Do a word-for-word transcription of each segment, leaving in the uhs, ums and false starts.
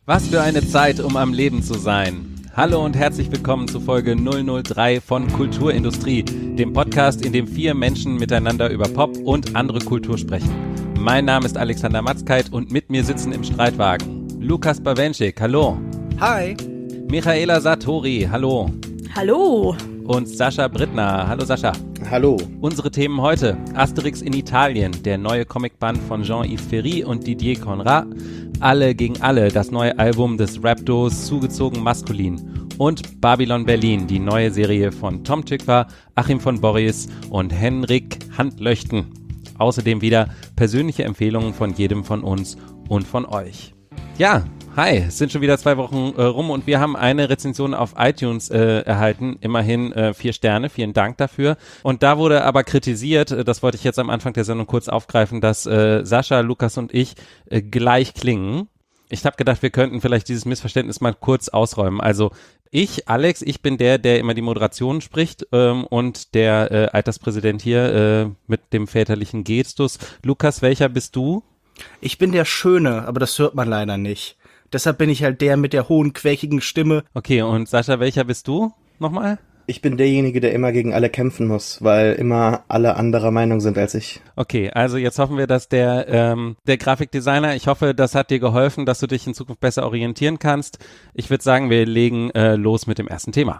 Was für eine Zeit, um am Leben zu sein. Hallo und herzlich willkommen zu Folge null null drei von Kulturindustrie, dem Podcast, in dem vier Menschen miteinander über Pop und andere Kultur sprechen. Mein Name ist Alexander Matzkeit und mit mir sitzen im Streitwagen Lukas Bawenschik, hallo. Hi. Michaela Satori, hallo. Hallo. Und Sascha Brittner, hallo Sascha. Hallo. Unsere Themen heute: Asterix in Italien, der neue Comicband von Jean-Yves Ferry und Didier Conrad, Alle gegen Alle, das neue Album des Rap-Duos Zugezogen Maskulin und Babylon Berlin, die neue Serie von Tom Tykwer, Achim von Borries und Henrik Handlöchten. Außerdem wieder persönliche Empfehlungen von jedem von uns und von euch. Ja, hi, es sind schon wieder zwei Wochen äh, rum und wir haben eine Rezension auf iTunes äh, erhalten, immerhin äh, vier Sterne, vielen Dank dafür. Und da wurde aber kritisiert, äh, das wollte ich jetzt am Anfang der Sendung kurz aufgreifen, dass äh, Sascha, Lukas und ich äh, gleich klingen. Ich habe gedacht, wir könnten vielleicht dieses Missverständnis mal kurz ausräumen. Also ich, Alex, ich bin der, der immer die Moderation spricht ähm, und der äh, Alterspräsident hier äh, mit dem väterlichen Gestus. Lukas, welcher bist du? Ich bin der Schöne, aber das hört man leider nicht. Deshalb bin ich halt der mit der hohen, quäkigen Stimme. Okay, und Sascha, welcher bist du nochmal? Ich bin derjenige, der immer gegen alle kämpfen muss, weil immer alle anderer Meinung sind als ich. Okay, also jetzt hoffen wir, dass der, ähm, der Grafikdesigner, ich hoffe, das hat dir geholfen, dass du dich in Zukunft besser orientieren kannst. Ich würde sagen, wir legen äh, los mit dem ersten Thema.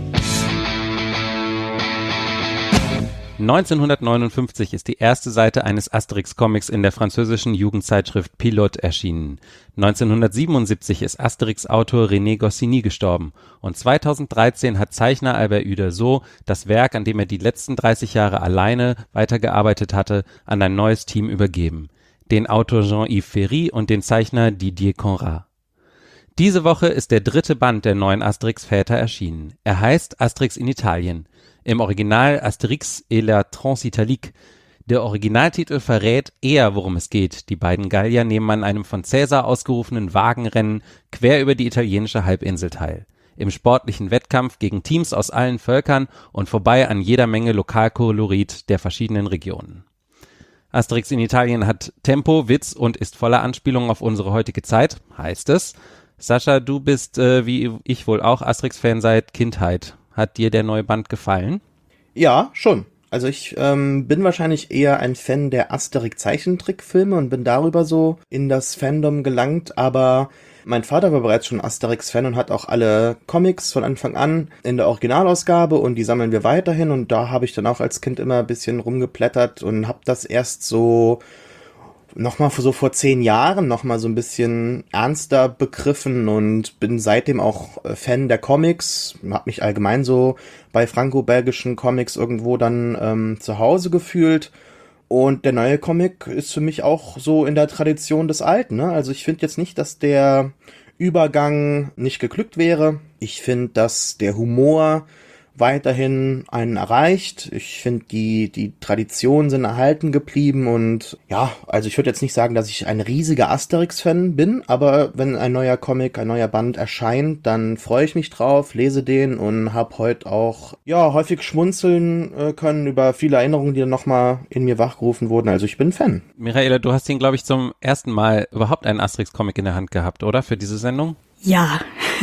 neunzehnhundertneunundfünfzig ist die erste Seite eines Asterix-Comics in der französischen Jugendzeitschrift Pilote erschienen. neunzehnhundertsiebenundsiebzig ist Asterix-Autor René Goscinny gestorben und zweitausenddreizehn hat Zeichner Albert Uderzo das Werk, an dem er die letzten dreißig Jahre alleine weitergearbeitet hatte, an ein neues Team übergeben. Den Autor Jean-Yves Ferry und den Zeichner Didier Conrad. Diese Woche ist der dritte Band der neuen Asterix-Väter erschienen. Er heißt Asterix in Italien. Im Original Asterix et la Transitalique. Der Originaltitel verrät eher, worum es geht. Die beiden Gallier nehmen an einem von Cäsar ausgerufenen Wagenrennen quer über die italienische Halbinsel teil. Im sportlichen Wettkampf gegen Teams aus allen Völkern und vorbei an jeder Menge Lokalkolorit der verschiedenen Regionen. Asterix in Italien hat Tempo, Witz und ist voller Anspielungen auf unsere heutige Zeit, heißt es. Sascha, du bist, äh, wie ich wohl auch, Asterix-Fan seit Kindheit. Hat dir der neue Band gefallen? Ja, schon. Also ich ähm, bin wahrscheinlich eher ein Fan der Asterix-Zeichentrickfilme und bin darüber so in das Fandom gelangt, aber mein Vater war bereits schon Asterix-Fan und hat auch alle Comics von Anfang an in der Originalausgabe und die sammeln wir weiterhin und da habe ich dann auch als Kind immer ein bisschen rumgeplättert und habe das erst so nochmal so vor zehn Jahren nochmal so ein bisschen ernster begriffen und bin seitdem auch Fan der Comics, hab mich allgemein so bei franco-belgischen Comics irgendwo dann ähm, zu Hause gefühlt und der neue Comic ist für mich auch so in der Tradition des Alten, ne? Also ich finde jetzt nicht, dass der Übergang nicht geglückt wäre, ich finde, dass der Humor weiterhin einen erreicht. Ich finde, die die Traditionen sind erhalten geblieben und ja, also ich würde jetzt nicht sagen, dass ich ein riesiger Asterix-Fan bin, aber wenn ein neuer Comic, ein neuer Band erscheint, dann freue ich mich drauf, lese den und habe heute auch ja häufig schmunzeln äh, können über viele Erinnerungen, die dann nochmal in mir wachgerufen wurden. Also ich bin Fan. Michaela, du hast ihn, glaube ich, zum ersten Mal überhaupt einen Asterix-Comic in der Hand gehabt, oder? Für diese Sendung? Ja.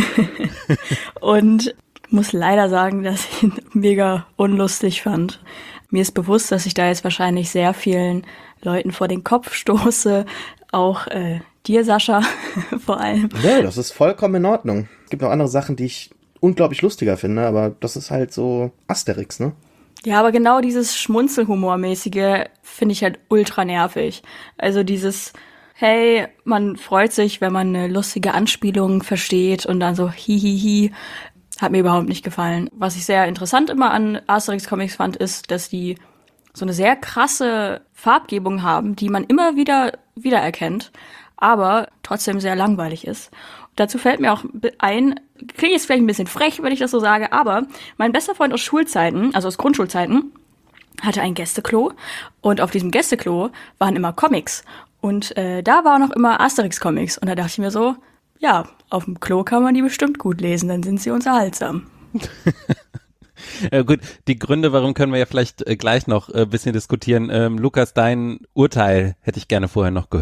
Und muss leider sagen, dass ich ihn mega unlustig fand. Mir ist bewusst, dass ich da jetzt wahrscheinlich sehr vielen Leuten vor den Kopf stoße, auch äh, dir, Sascha, vor allem. Ja, das ist vollkommen in Ordnung. Es gibt auch andere Sachen, die ich unglaublich lustiger finde, aber das ist halt so Asterix, ne? Ja, aber genau dieses Schmunzelhumormäßige finde ich halt ultra nervig. Also dieses, hey, man freut sich, wenn man eine lustige Anspielung versteht und dann so hihihi. Hat mir überhaupt nicht gefallen. Was ich sehr interessant immer an Asterix-Comics fand, ist, dass die so eine sehr krasse Farbgebung haben, die man immer wieder wiedererkennt, aber trotzdem sehr langweilig ist. Und dazu fällt mir auch ein, klingt jetzt vielleicht ein bisschen frech, wenn ich das so sage, aber mein bester Freund aus Schulzeiten, also aus Grundschulzeiten, hatte ein Gästeklo und auf diesem Gästeklo waren immer Comics. Und äh, da waren auch immer Asterix-Comics. Und da dachte ich mir so, ja, auf dem Klo kann man die bestimmt gut lesen, dann sind sie unterhaltsam. Äh, gut, die Gründe, warum können wir ja vielleicht äh, gleich noch ein äh, bisschen diskutieren. Ähm, Lukas, dein Urteil hätte ich gerne vorher noch gehört.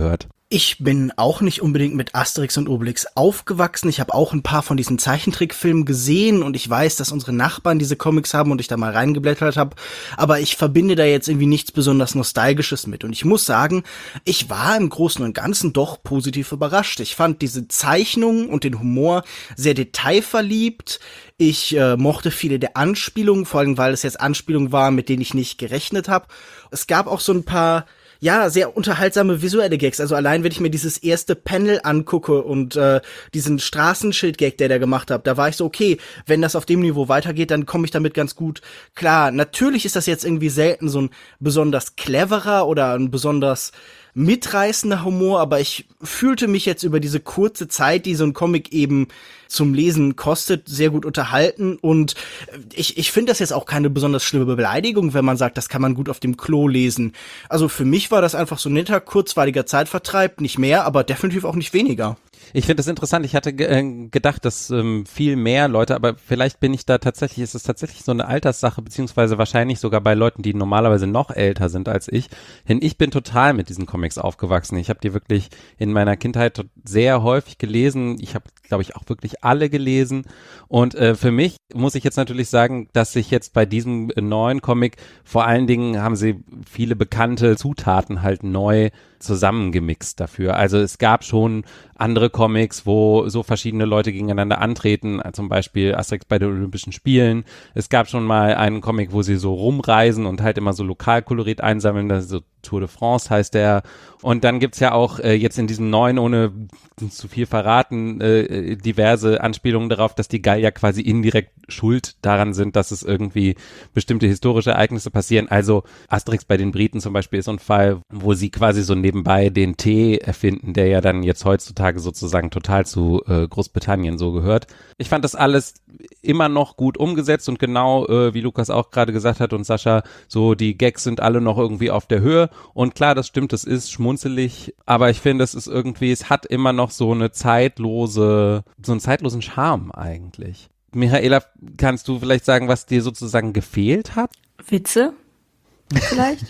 Ich bin auch nicht unbedingt mit Asterix und Obelix aufgewachsen. Ich habe auch ein paar von diesen Zeichentrickfilmen gesehen und ich weiß, dass unsere Nachbarn diese Comics haben und ich da mal reingeblättert habe. Aber ich verbinde da jetzt irgendwie nichts besonders Nostalgisches mit. Und ich muss sagen, ich war im Großen und Ganzen doch positiv überrascht. Ich fand diese Zeichnung und den Humor sehr detailverliebt. Ich äh, mochte viele der Anspielungen, vor allem weil es jetzt Anspielungen waren, mit denen ich nicht gerechnet habe. Es gab auch so ein paar ja, sehr unterhaltsame visuelle Gags. Also allein, wenn ich mir dieses erste Panel angucke und äh, diesen Straßenschild-Gag, der der gemacht hat, da war ich so, okay, wenn das auf dem Niveau weitergeht, dann komme ich damit ganz gut klar. Natürlich ist das jetzt irgendwie selten so ein besonders cleverer oder ein besonders mitreißender Humor, aber ich fühlte mich jetzt über diese kurze Zeit, die so ein Comic eben zum Lesen kostet, sehr gut unterhalten und ich, ich finde das jetzt auch keine besonders schlimme Beleidigung, wenn man sagt, das kann man gut auf dem Klo lesen. Also für mich war das einfach so ein netter, kurzweiliger Zeitvertreib, nicht mehr, aber definitiv auch nicht weniger. Ich finde das interessant. Ich hatte äh, gedacht, dass ähm, viel mehr Leute, aber vielleicht bin ich da tatsächlich, ist es tatsächlich so eine Alterssache, beziehungsweise wahrscheinlich sogar bei Leuten, die normalerweise noch älter sind als ich. Denn ich bin total mit diesen Comics aufgewachsen. Ich habe die wirklich in meiner Kindheit sehr häufig gelesen. Ich habe, glaube ich, auch wirklich alle gelesen. Und äh, für mich muss ich jetzt natürlich sagen, dass sich jetzt bei diesem äh, neuen Comic, vor allen Dingen haben sie viele bekannte Zutaten halt neu zusammengemixt dafür. Also es gab schon andere Comics, wo so verschiedene Leute gegeneinander antreten, zum Beispiel Asterix bei den Olympischen Spielen. Es gab schon mal einen Comic, wo sie so rumreisen und halt immer so Lokalkolorit einsammeln, das ist so Tour de France heißt der. Und dann gibt's ja auch äh, jetzt in diesem neuen, ohne zu viel verraten, äh, diverse Anspielungen darauf, dass die Gallier quasi indirekt schuld daran sind, dass es irgendwie bestimmte historische Ereignisse passieren. Also Asterix bei den Briten zum Beispiel ist so ein Fall, wo sie quasi so nebenbei den Tee erfinden, der ja dann jetzt heutzutage sozusagen total zu äh, Großbritannien so gehört. Ich fand das alles immer noch gut umgesetzt und genau, äh, wie Lukas auch gerade gesagt hat und Sascha, so die Gags sind alle noch irgendwie auf der Höhe. Und klar, das stimmt, es ist schmunzelig, aber ich finde, es ist irgendwie, es hat immer noch so eine zeitlose, so einen zeitlosen Charme eigentlich. Michaela, kannst du vielleicht sagen, was dir sozusagen gefehlt hat? Witze? Vielleicht?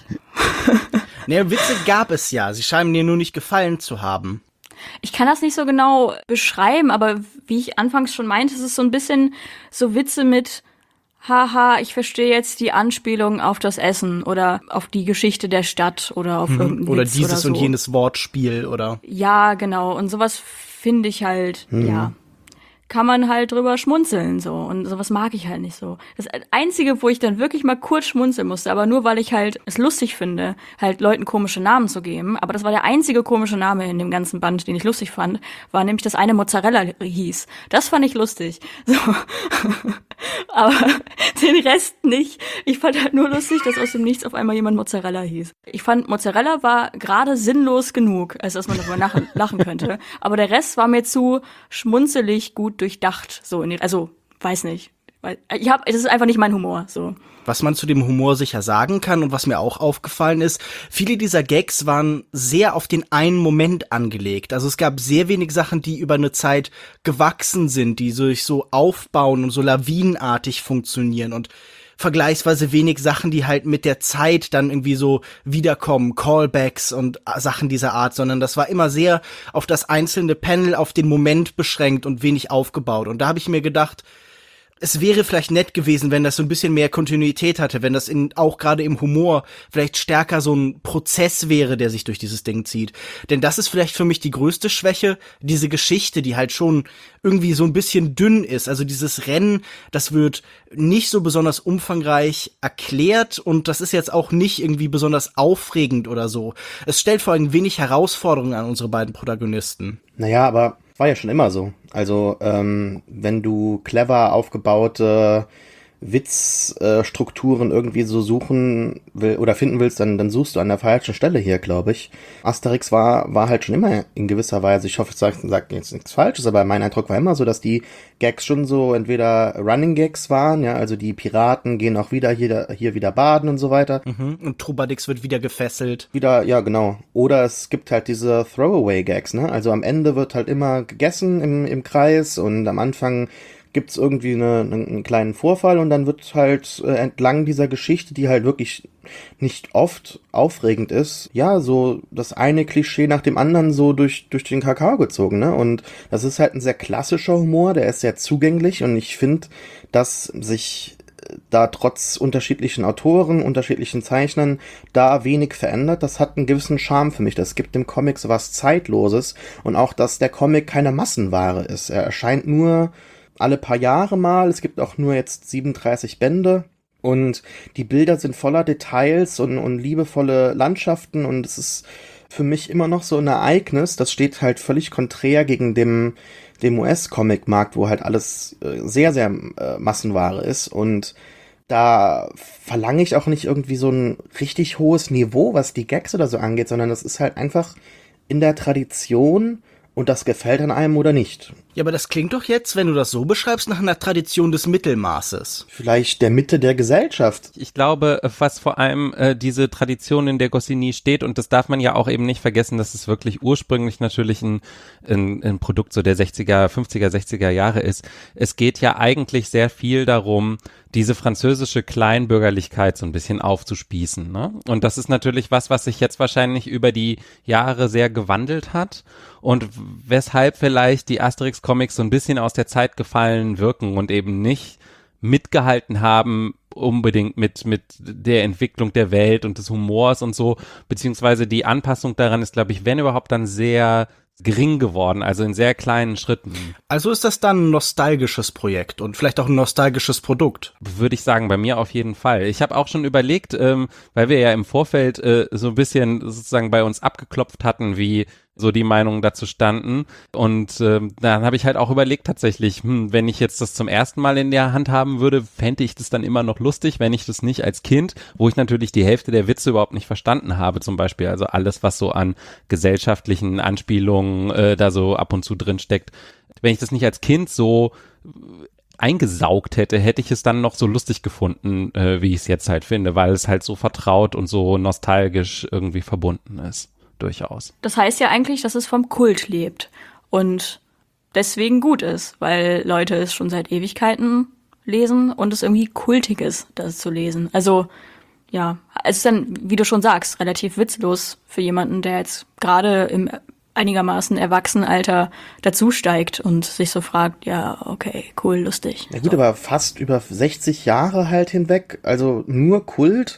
Naja, Witze gab es ja, sie scheinen dir nur nicht gefallen zu haben. Ich kann das nicht so genau beschreiben, aber wie ich anfangs schon meinte, es ist so ein bisschen so Witze mit haha, ich verstehe jetzt die Anspielung auf das Essen oder auf die Geschichte der Stadt oder auf mhm. irgendeinen oder Witz dieses oder so. Und jenes Wortspiel oder ja, genau, und sowas finde ich halt, mhm. ja, kann man halt drüber schmunzeln so und sowas mag ich halt nicht so. Das Einzige, wo ich dann wirklich mal kurz schmunzeln musste, aber nur weil ich halt es lustig finde, halt Leuten komische Namen zu geben, aber das war der einzige komische Name in dem ganzen Band, den ich lustig fand, war nämlich, dass eine Mozzarella hieß. Das fand ich lustig. So. Aber den Rest nicht. Ich fand halt nur lustig, dass aus dem Nichts auf einmal jemand Mozzarella hieß. Ich fand, Mozzarella war gerade sinnlos genug, als dass man darüber nach- lachen könnte. Aber der Rest war mir zu schmunzelig gut durchdacht. So, in die, also, weiß nicht. Ich hab, das ist einfach nicht mein Humor, so. Was man zu dem Humor sicher sagen kann und was mir auch aufgefallen ist, viele dieser Gags waren sehr auf den einen Moment angelegt. Also es gab sehr wenig Sachen, die über eine Zeit gewachsen sind, die sich so aufbauen und so lawinenartig funktionieren und vergleichsweise wenig Sachen, die halt mit der Zeit dann irgendwie so wiederkommen, Callbacks und Sachen dieser Art, sondern das war immer sehr auf das einzelne Panel, auf den Moment beschränkt und wenig aufgebaut. Und da habe ich mir gedacht, es wäre vielleicht nett gewesen, wenn das so ein bisschen mehr Kontinuität hatte, wenn das in, auch gerade im Humor vielleicht stärker so ein Prozess wäre, der sich durch dieses Ding zieht. Denn das ist vielleicht für mich die größte Schwäche, diese Geschichte, die halt schon irgendwie so ein bisschen dünn ist. Also dieses Rennen, das wird nicht so besonders umfangreich erklärt und das ist jetzt auch nicht irgendwie besonders aufregend oder so. Es stellt vor allem wenig Herausforderungen an unsere beiden Protagonisten. Naja, aber war ja schon immer so. Also, ähm, wenn du clever aufgebaute Witzstrukturen äh, irgendwie so suchen will oder finden willst, dann, dann suchst du an der falschen Stelle hier, glaube ich. Asterix war war halt schon immer in gewisser Weise, ich hoffe, ich sage sag jetzt nichts Falsches, aber mein Eindruck war immer so, dass die Gags schon so entweder Running Gags waren, ja, also die Piraten gehen auch wieder hier, hier wieder baden und so weiter. Mhm. Und Trubadix wird wieder gefesselt. Wieder, ja, genau. Oder es gibt halt diese Throwaway Gags, ne, also am Ende wird halt immer gegessen im, im Kreis und am Anfang gibt's irgendwie eine, einen kleinen Vorfall und dann wird halt äh, entlang dieser Geschichte, die halt wirklich nicht oft aufregend ist, ja, so das eine Klischee nach dem anderen so durch durch den Kakao gezogen, ne? Und das ist halt ein sehr klassischer Humor, der ist sehr zugänglich und ich finde, dass sich da trotz unterschiedlichen Autoren, unterschiedlichen Zeichnern da wenig verändert. Das hat einen gewissen Charme für mich. Das gibt dem Comic so was Zeitloses und auch, dass der Comic keine Massenware ist. Er erscheint nur alle paar Jahre mal. Es gibt auch nur jetzt siebenunddreißig Bände und die Bilder sind voller Details und, und liebevolle Landschaften und es ist für mich immer noch so ein Ereignis. Das steht halt völlig konträr gegen dem dem U S-Comic-Markt, wo halt alles äh, sehr, sehr äh, Massenware ist und da verlange ich auch nicht irgendwie so ein richtig hohes Niveau, was die Gags oder so angeht, sondern das ist halt einfach in der Tradition und das gefällt an einem oder nicht. Ja, aber das klingt doch jetzt, wenn du das so beschreibst, nach einer Tradition des Mittelmaßes. Vielleicht der Mitte der Gesellschaft. Ich glaube, was vor allem äh, diese Tradition, in der Goscinny steht, und das darf man ja auch eben nicht vergessen, dass es wirklich ursprünglich natürlich ein, ein, ein Produkt so der sechziger, fünfziger, sechziger Jahre ist. Es geht ja eigentlich sehr viel darum, diese französische Kleinbürgerlichkeit so ein bisschen aufzuspießen, ne? Und das ist natürlich was, was sich jetzt wahrscheinlich über die Jahre sehr gewandelt hat und weshalb vielleicht die Asterix-Comics so ein bisschen aus der Zeit gefallen wirken und eben nicht mitgehalten haben unbedingt mit mit der Entwicklung der Welt und des Humors und so, beziehungsweise die Anpassung daran ist, glaube ich, wenn überhaupt, dann sehr gering geworden, also in sehr kleinen Schritten. Also ist das dann ein nostalgisches Projekt und vielleicht auch ein nostalgisches Produkt? Würde ich sagen, bei mir auf jeden Fall. Ich habe auch schon überlegt, ähm, weil wir ja im Vorfeld äh, so ein bisschen sozusagen bei uns abgeklopft hatten, wie so die Meinungen dazu standen. Und ähm, dann habe ich halt auch überlegt tatsächlich, hm, wenn ich jetzt das zum ersten Mal in der Hand haben würde, fände ich das dann immer noch lustig, wenn ich das nicht als Kind, wo ich natürlich die Hälfte der Witze überhaupt nicht verstanden habe zum Beispiel, also alles, was so an gesellschaftlichen Anspielungen äh, da so ab und zu drin steckt. Wenn ich das nicht als Kind so eingesaugt hätte, hätte ich es dann noch so lustig gefunden, äh, wie ich es jetzt halt finde, weil es halt so vertraut und so nostalgisch irgendwie verbunden ist. Durchaus. Das heißt ja eigentlich, dass es vom Kult lebt und deswegen gut ist, weil Leute es schon seit Ewigkeiten lesen und es irgendwie kultig ist, das zu lesen. Also ja, es ist dann, wie du schon sagst, relativ witzlos für jemanden, der jetzt gerade im einigermaßen Erwachsenenalter dazusteigt und sich so fragt, ja, okay, cool, lustig. Ja gut, so. Aber fast über sechzig Jahre halt hinweg, also nur Kult,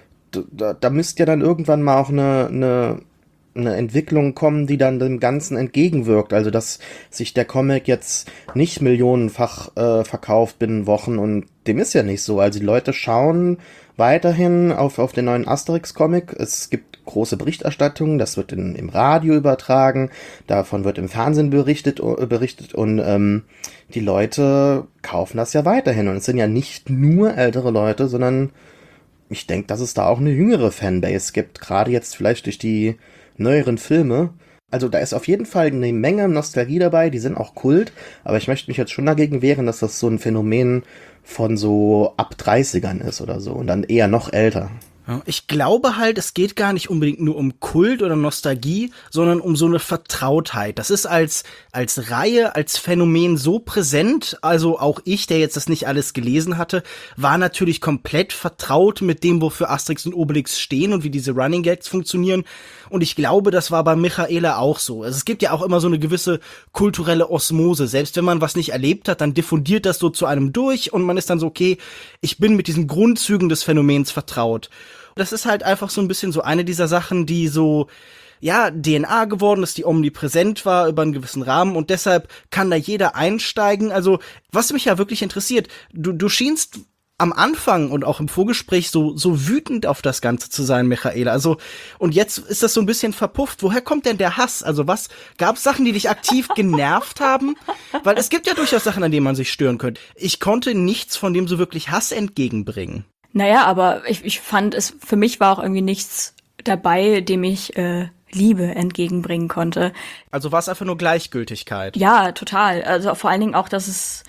da, da müsste ja dann irgendwann mal auch eine, eine eine Entwicklung kommen, die dann dem Ganzen entgegenwirkt. Also, dass sich der Comic jetzt nicht millionenfach äh, verkauft binnen Wochen und dem ist ja nicht so. Also, die Leute schauen weiterhin auf, auf den neuen Asterix-Comic. Es gibt große Berichterstattungen, das wird in, im Radio übertragen, davon wird im Fernsehen berichtet, äh, berichtet und ähm, die Leute kaufen das ja weiterhin. Und es sind ja nicht nur ältere Leute, sondern ich denke, dass es da auch eine jüngere Fanbase gibt, gerade jetzt vielleicht durch die neueren Filme. Also da ist auf jeden Fall eine Menge Nostalgie dabei, die sind auch Kult, aber ich möchte mich jetzt schon dagegen wehren, dass das so ein Phänomen von so ab dreißigern ist oder so und dann eher noch älter. Ich glaube halt, es geht gar nicht unbedingt nur um Kult oder Nostalgie, sondern um so eine Vertrautheit. Das ist als als Reihe, als Phänomen so präsent, also auch ich, der jetzt das nicht alles gelesen hatte, war natürlich komplett vertraut mit dem, wofür Asterix und Obelix stehen und wie diese Running Gags funktionieren. Und ich glaube, das war bei Michaela auch so. Also es gibt ja auch immer so eine gewisse kulturelle Osmose. Selbst wenn man was nicht erlebt hat, dann diffundiert das so zu einem durch und man ist dann so, okay, ich bin mit diesen Grundzügen des Phänomens vertraut. Das ist halt einfach so ein bisschen so eine dieser Sachen, die so, ja, D N A geworden ist, die omnipräsent war über einen gewissen Rahmen und deshalb kann da jeder einsteigen. Also, was mich ja wirklich interessiert, du, du schienst am Anfang und auch im Vorgespräch so, so wütend auf das Ganze zu sein, Michaela. Also, und jetzt ist das so ein bisschen verpufft. Woher kommt denn der Hass? Also, was, gab's Sachen, die dich aktiv genervt haben? Weil es gibt ja durchaus Sachen, an denen man sich stören könnte. Ich konnte nichts von dem so wirklich Hass entgegenbringen. Naja, aber ich, ich fand es, für mich war auch irgendwie nichts dabei, dem ich äh, Liebe entgegenbringen konnte. Also war es einfach nur Gleichgültigkeit? Ja, total. Also vor allen Dingen auch, dass es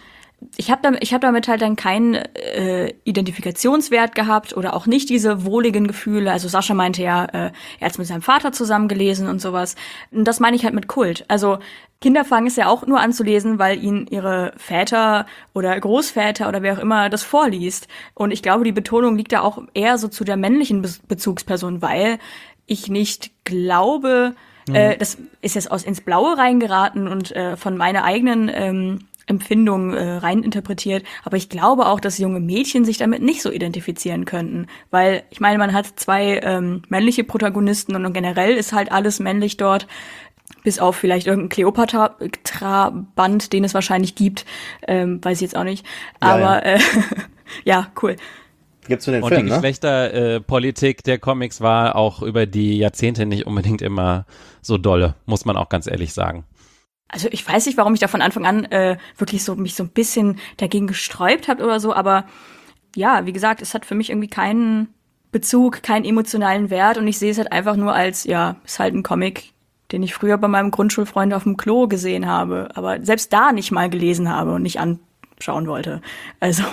ich habe damit, ich hab damit halt dann keinen äh, Identifikationswert gehabt oder auch nicht diese wohligen Gefühle. Also Sascha meinte ja, äh, er hat es mit seinem Vater zusammen gelesen und sowas. Und das meine ich halt mit Kult. Also Kinder fangen es ja auch nur an zu lesen, weil ihnen ihre Väter oder Großväter oder wer auch immer das vorliest. Und ich glaube, die Betonung liegt da auch eher so zu der männlichen Be- Bezugsperson, weil ich nicht glaube, mhm. äh, das ist jetzt aus ins Blaue reingeraten und äh, von meiner eigenen ähm, Empfindung äh, rein interpretiert, aber ich glaube auch, dass junge Mädchen sich damit nicht so identifizieren könnten, weil ich meine, man hat zwei ähm, männliche Protagonisten und generell ist halt alles männlich dort, bis auf vielleicht irgendein Kleopatra-Band, den es wahrscheinlich gibt, ähm, weiß ich jetzt auch nicht, aber ja, ja. Äh, ja cool. Gibt's für den und Film, die ne? Geschlechterpolitik äh, der Comics war auch über die Jahrzehnte nicht unbedingt immer so dolle, muss man auch ganz ehrlich sagen. Also ich weiß nicht, warum ich da von Anfang an äh, wirklich so mich so ein bisschen dagegen gesträubt habe oder so, aber ja, wie gesagt, es hat für mich irgendwie keinen Bezug, keinen emotionalen Wert und ich sehe es halt einfach nur als, ja, ist halt ein Comic, den ich früher bei meinem Grundschulfreund auf dem Klo gesehen habe, aber selbst da nicht mal gelesen habe und nicht anschauen wollte. Also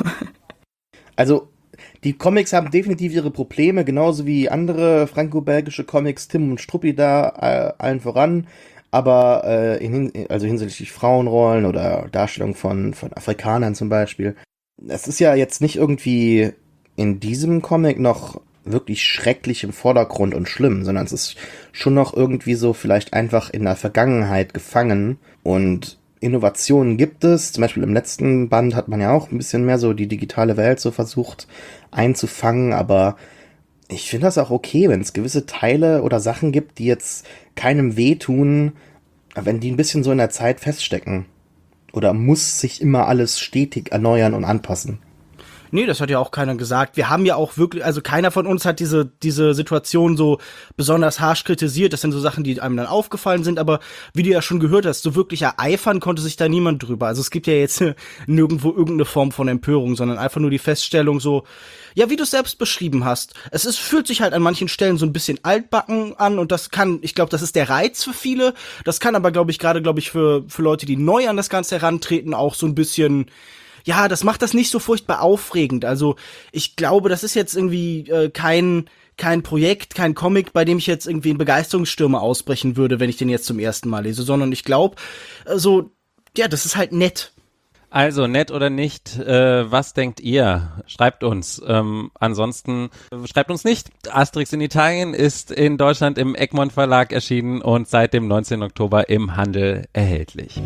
Also die Comics haben definitiv ihre Probleme, genauso wie andere franco-belgische Comics, Tim und Struppi da, äh, allen voran. Aber äh, in, also hinsichtlich Frauenrollen oder Darstellung von, von Afrikanern zum Beispiel. Es ist ja jetzt nicht irgendwie in diesem Comic noch wirklich schrecklich im Vordergrund und schlimm, sondern es ist schon noch irgendwie so vielleicht einfach in der Vergangenheit gefangen. Und Innovationen gibt es. Zum Beispiel im letzten Band hat man ja auch ein bisschen mehr so die digitale Welt so versucht einzufangen, aber ich finde das auch okay, wenn es gewisse Teile oder Sachen gibt, die jetzt keinem wehtun, wenn die ein bisschen so in der Zeit feststecken. Oder muss sich immer alles stetig erneuern und anpassen? Nee, das hat ja auch keiner gesagt. Wir haben ja auch wirklich, also keiner von uns hat diese diese Situation so besonders harsch kritisiert. Das sind so Sachen, die einem dann aufgefallen sind. Aber wie du ja schon gehört hast, so wirklich ereifern konnte sich da niemand drüber. Also es gibt ja jetzt nirgendwo irgendeine Form von Empörung, sondern einfach nur die Feststellung so, ja, wie du es selbst beschrieben hast. Es ist, fühlt sich halt an manchen Stellen so ein bisschen altbacken an und das kann, ich glaube, das ist der Reiz für viele. Das kann aber, glaube ich, gerade, glaube ich, für für Leute, die neu an das Ganze herantreten, auch so ein bisschen, ja, das macht das nicht so furchtbar aufregend. Also ich glaube, das ist jetzt irgendwie äh, kein kein Projekt, kein Comic, bei dem ich jetzt irgendwie in Begeisterungsstürme ausbrechen würde, wenn ich den jetzt zum ersten Mal lese, sondern ich glaube, äh, so, ja, das ist halt nett. Also, nett oder nicht, äh, was denkt ihr? Schreibt uns. Ähm, ansonsten äh, schreibt uns nicht. Asterix in Italien ist in Deutschland im Egmont Verlag erschienen und seit dem neunzehnten Oktober im Handel erhältlich.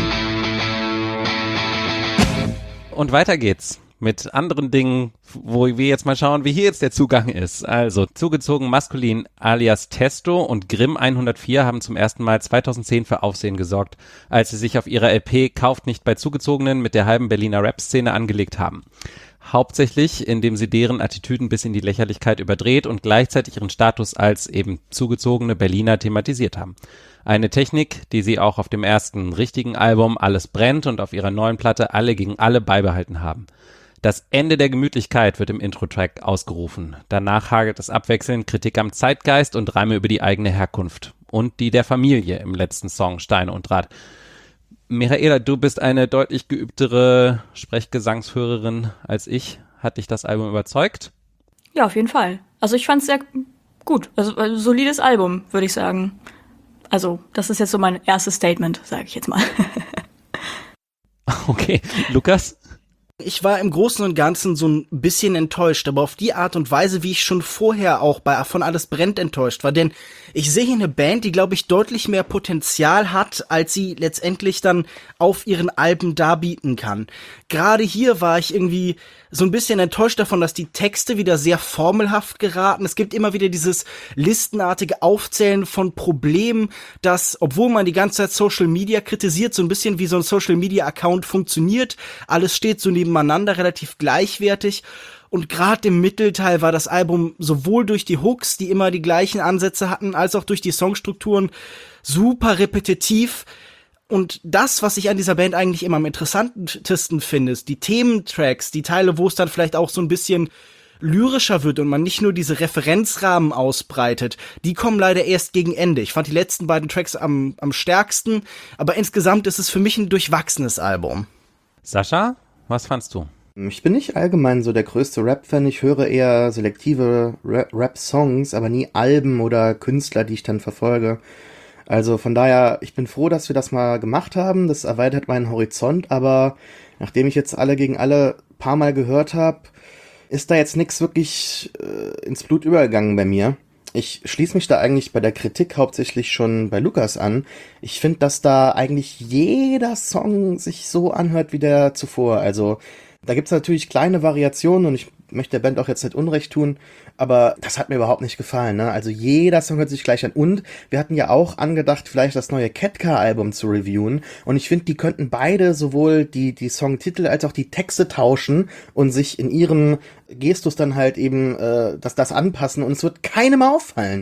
Und weiter geht's mit anderen Dingen, wo wir jetzt mal schauen, wie hier jetzt der Zugang ist. Also zugezogen maskulin alias Testo und Grimm hundertvier haben zum ersten Mal zweitausendzehn für Aufsehen gesorgt, als sie sich auf ihrer L P Kauft nicht bei Zugezogenen mit der halben Berliner Rap-Szene angelegt haben. Hauptsächlich, indem sie deren Attitüden bis in die Lächerlichkeit überdreht und gleichzeitig ihren Status als eben zugezogene Berliner thematisiert haben. Eine Technik, die sie auch auf dem ersten richtigen Album Alles brennt und auf ihrer neuen Platte Alle gegen alle beibehalten haben. Das Ende der Gemütlichkeit wird im Intro-Track ausgerufen. Danach hagelt es abwechselnd Kritik am Zeitgeist und Reime über die eigene Herkunft. Und die der Familie im letzten Song Steine und Draht. Michaela, du bist eine deutlich geübtere Sprechgesangshörerin als ich. Hat dich das Album überzeugt? Ja, auf jeden Fall. Also ich fand es sehr gut. Also ein solides Album, würde ich sagen. Also das ist jetzt so mein erstes Statement, sage ich jetzt mal. Okay, Lukas? Ich war im Großen und Ganzen so ein bisschen enttäuscht, aber auf die Art und Weise, wie ich schon vorher auch bei Von Alles brennt enttäuscht war. Denn ich sehe hier eine Band, die, glaube ich, deutlich mehr Potenzial hat, als sie letztendlich dann auf ihren Alben darbieten kann. Gerade hier war ich irgendwie so ein bisschen enttäuscht davon, dass die Texte wieder sehr formelhaft geraten. Es gibt immer wieder dieses listenartige Aufzählen von Problemen, dass, obwohl man die ganze Zeit Social Media kritisiert, so ein bisschen wie so ein Social Media Account funktioniert. Alles steht so nebeneinander, relativ gleichwertig. Und gerade im Mittelteil war das Album sowohl durch die Hooks, die immer die gleichen Ansätze hatten, als auch durch die Songstrukturen super repetitiv. Und das, was ich an dieser Band eigentlich immer am interessantesten finde, ist die Thementracks, die Teile, wo es dann vielleicht auch so ein bisschen lyrischer wird und man nicht nur diese Referenzrahmen ausbreitet, die kommen leider erst gegen Ende. Ich fand die letzten beiden Tracks am, am stärksten, aber insgesamt ist es für mich ein durchwachsenes Album. Sascha, Was fandst du? Ich bin nicht allgemein so der größte Rap-Fan. Ich höre eher selektive Rap-Songs, aber nie Alben oder Künstler, die ich dann verfolge. Also von daher, ich bin froh, dass wir das mal gemacht haben. Das erweitert meinen Horizont, aber nachdem ich jetzt alle gegen alle paar Mal gehört habe, ist da jetzt nichts wirklich äh, ins Blut übergegangen bei mir. Ich schließe mich da eigentlich bei der Kritik hauptsächlich schon bei Lukas an. Ich finde, dass da eigentlich jeder Song sich so anhört wie der zuvor. Also da gibt's natürlich kleine Variationen und ich möchte der Band auch jetzt nicht Unrecht tun, aber das hat mir überhaupt nicht gefallen, ne? Also jeder Song hört sich gleich an und wir hatten ja auch angedacht, vielleicht das neue Ketka-Album zu reviewen und ich finde, die könnten beide sowohl die die Songtitel als auch die Texte tauschen und sich in ihrem Gestus dann halt eben äh, das, das anpassen und es wird keinem auffallen.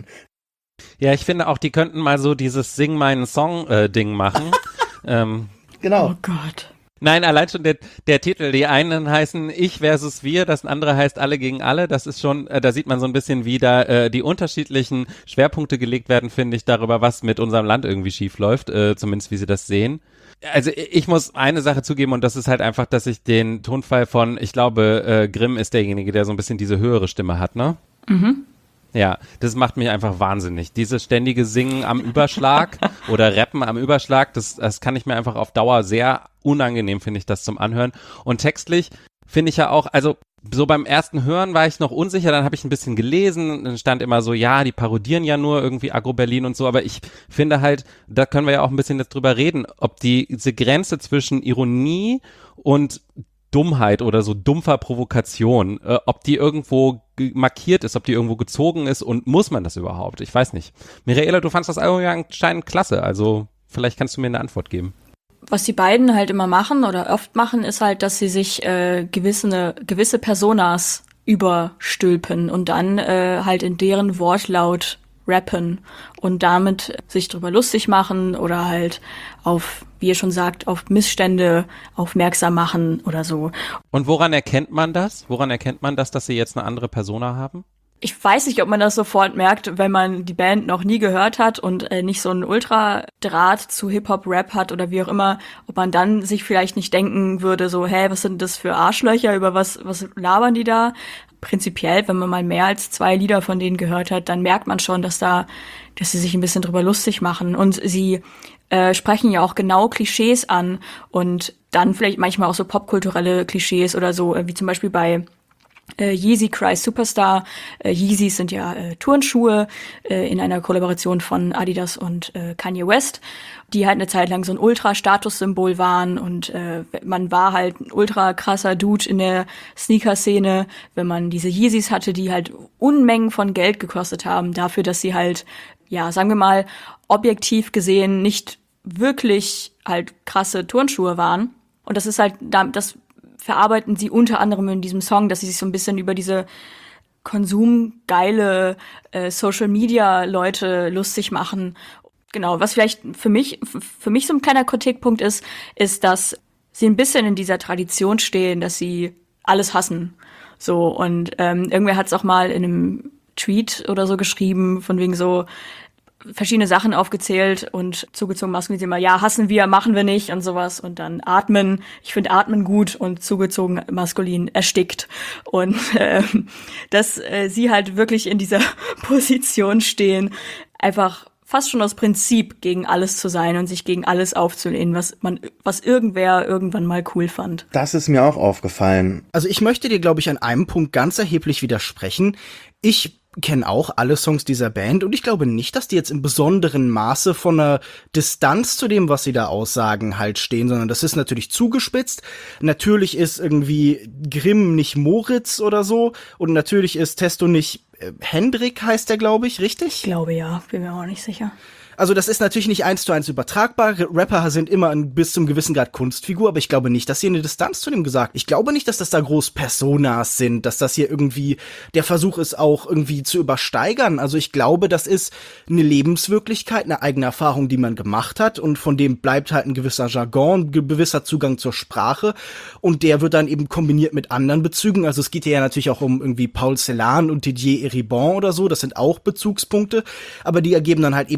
Ja, ich finde auch, die könnten mal so dieses Sing meinen Song-Ding machen. ähm, Genau. Oh Gott. Nein, allein schon der, der Titel, die einen heißen Ich versus Wir, das andere heißt Alle gegen Alle, das ist schon, äh, da sieht man so ein bisschen, wie da äh, die unterschiedlichen Schwerpunkte gelegt werden, finde ich, darüber, was mit unserem Land irgendwie schief läuft, äh, zumindest wie sie das sehen. Also ich muss eine Sache zugeben und das ist halt einfach, dass ich den Tonfall von, ich glaube, äh, Grimm ist derjenige, der so ein bisschen diese höhere Stimme hat, ne? Mhm. Ja, das macht mich einfach wahnsinnig. Dieses ständige Singen am Überschlag oder Rappen am Überschlag, das, das kann ich mir einfach auf Dauer sehr unangenehm, finde ich, das zum Anhören. Und textlich finde ich ja auch, also so beim ersten Hören war ich noch unsicher, dann habe ich ein bisschen gelesen, dann stand immer so, ja, die parodieren ja nur irgendwie Agro-Berlin und so, aber ich finde halt, da können wir ja auch ein bisschen jetzt drüber reden, ob die, diese Grenze zwischen Ironie und Dummheit oder so dumpfer Provokation, äh, ob die irgendwo g- markiert ist, ob die irgendwo gezogen ist und muss man das überhaupt? Ich weiß nicht. Mireela, du fandst das Album ja anscheinend klasse, also vielleicht kannst du mir eine Antwort geben. Was die beiden halt immer machen oder oft machen, ist halt, dass sie sich äh, gewisse, gewisse Personas überstülpen und dann äh, halt in deren Wortlaut rappen und damit sich drüber lustig machen oder halt auf, wie ihr schon sagt, auf Missstände aufmerksam machen oder so. Und woran erkennt man das? Woran erkennt man das, dass sie jetzt eine andere Persona haben? Ich weiß nicht, ob man das sofort merkt, wenn man die Band noch nie gehört hat und äh, nicht so einen Ultra-Draht zu Hip-Hop-Rap hat oder wie auch immer, ob man dann sich vielleicht nicht denken würde, so, hä, was sind das für Arschlöcher, über was, was labern die da? Prinzipiell, wenn man mal mehr als zwei Lieder von denen gehört hat, dann merkt man schon, dass da, dass sie sich ein bisschen drüber lustig machen und sie äh, sprechen ja auch genau Klischees an und dann vielleicht manchmal auch so popkulturelle Klischees oder so, wie zum Beispiel bei Äh, Yeezy Cry Superstar. Äh, Yeezys sind ja äh, Turnschuhe äh, in einer Kollaboration von Adidas und äh, Kanye West, die halt eine Zeit lang so ein Ultra-Statussymbol waren und äh, man war halt ein ultra krasser Dude in der Sneaker-Szene, wenn man diese Yeezys hatte, die halt Unmengen von Geld gekostet haben, dafür, dass sie halt, ja, sagen wir mal, objektiv gesehen nicht wirklich halt krasse Turnschuhe waren. Und das ist halt, das verarbeiten sie unter anderem in diesem Song, dass sie sich so ein bisschen über diese konsumgeile äh, Social-Media-Leute lustig machen. Genau, was vielleicht für mich für mich so ein kleiner Kritikpunkt ist, ist, dass sie ein bisschen in dieser Tradition stehen, dass sie alles hassen. So, und ähm, irgendwer hat es auch mal in einem Tweet oder so geschrieben, von wegen so verschiedene Sachen aufgezählt und zugezogen maskulin immer, ja, hassen wir, machen wir nicht und sowas und dann atmen, ich finde atmen gut und zugezogen maskulin erstickt und äh, dass äh, sie halt wirklich in dieser Position stehen, einfach fast schon aus Prinzip gegen alles zu sein und sich gegen alles aufzulehnen, was man, was irgendwer irgendwann mal cool fand. Das ist mir auch aufgefallen. Also ich möchte dir, glaube ich, an einem Punkt ganz erheblich widersprechen. Ich kenne auch alle Songs dieser Band und ich glaube nicht, dass die jetzt im besonderen Maße von einer Distanz zu dem, was sie da aussagen, halt stehen, sondern das ist natürlich zugespitzt. Natürlich ist irgendwie Grimm nicht Moritz oder so und natürlich ist Testo nicht äh, Hendrik, heißt der, glaube ich, richtig? Ich glaube ja, bin mir auch nicht sicher. Also das ist natürlich nicht eins zu eins übertragbar. Rapper sind immer ein, bis zum gewissen Grad Kunstfigur, aber ich glaube nicht, dass hier eine Distanz zu dem gesagt. Ich glaube nicht, dass das da groß Personas sind, dass das hier irgendwie der Versuch ist, auch irgendwie zu übersteigern. Also ich glaube, das ist eine Lebenswirklichkeit, eine eigene Erfahrung, die man gemacht hat und von dem bleibt halt ein gewisser Jargon, ein gewisser Zugang zur Sprache und der wird dann eben kombiniert mit anderen Bezügen. Also es geht hier ja natürlich auch um irgendwie Paul Celan und Didier Eribon oder so, das sind auch Bezugspunkte, aber die ergeben dann halt eben ein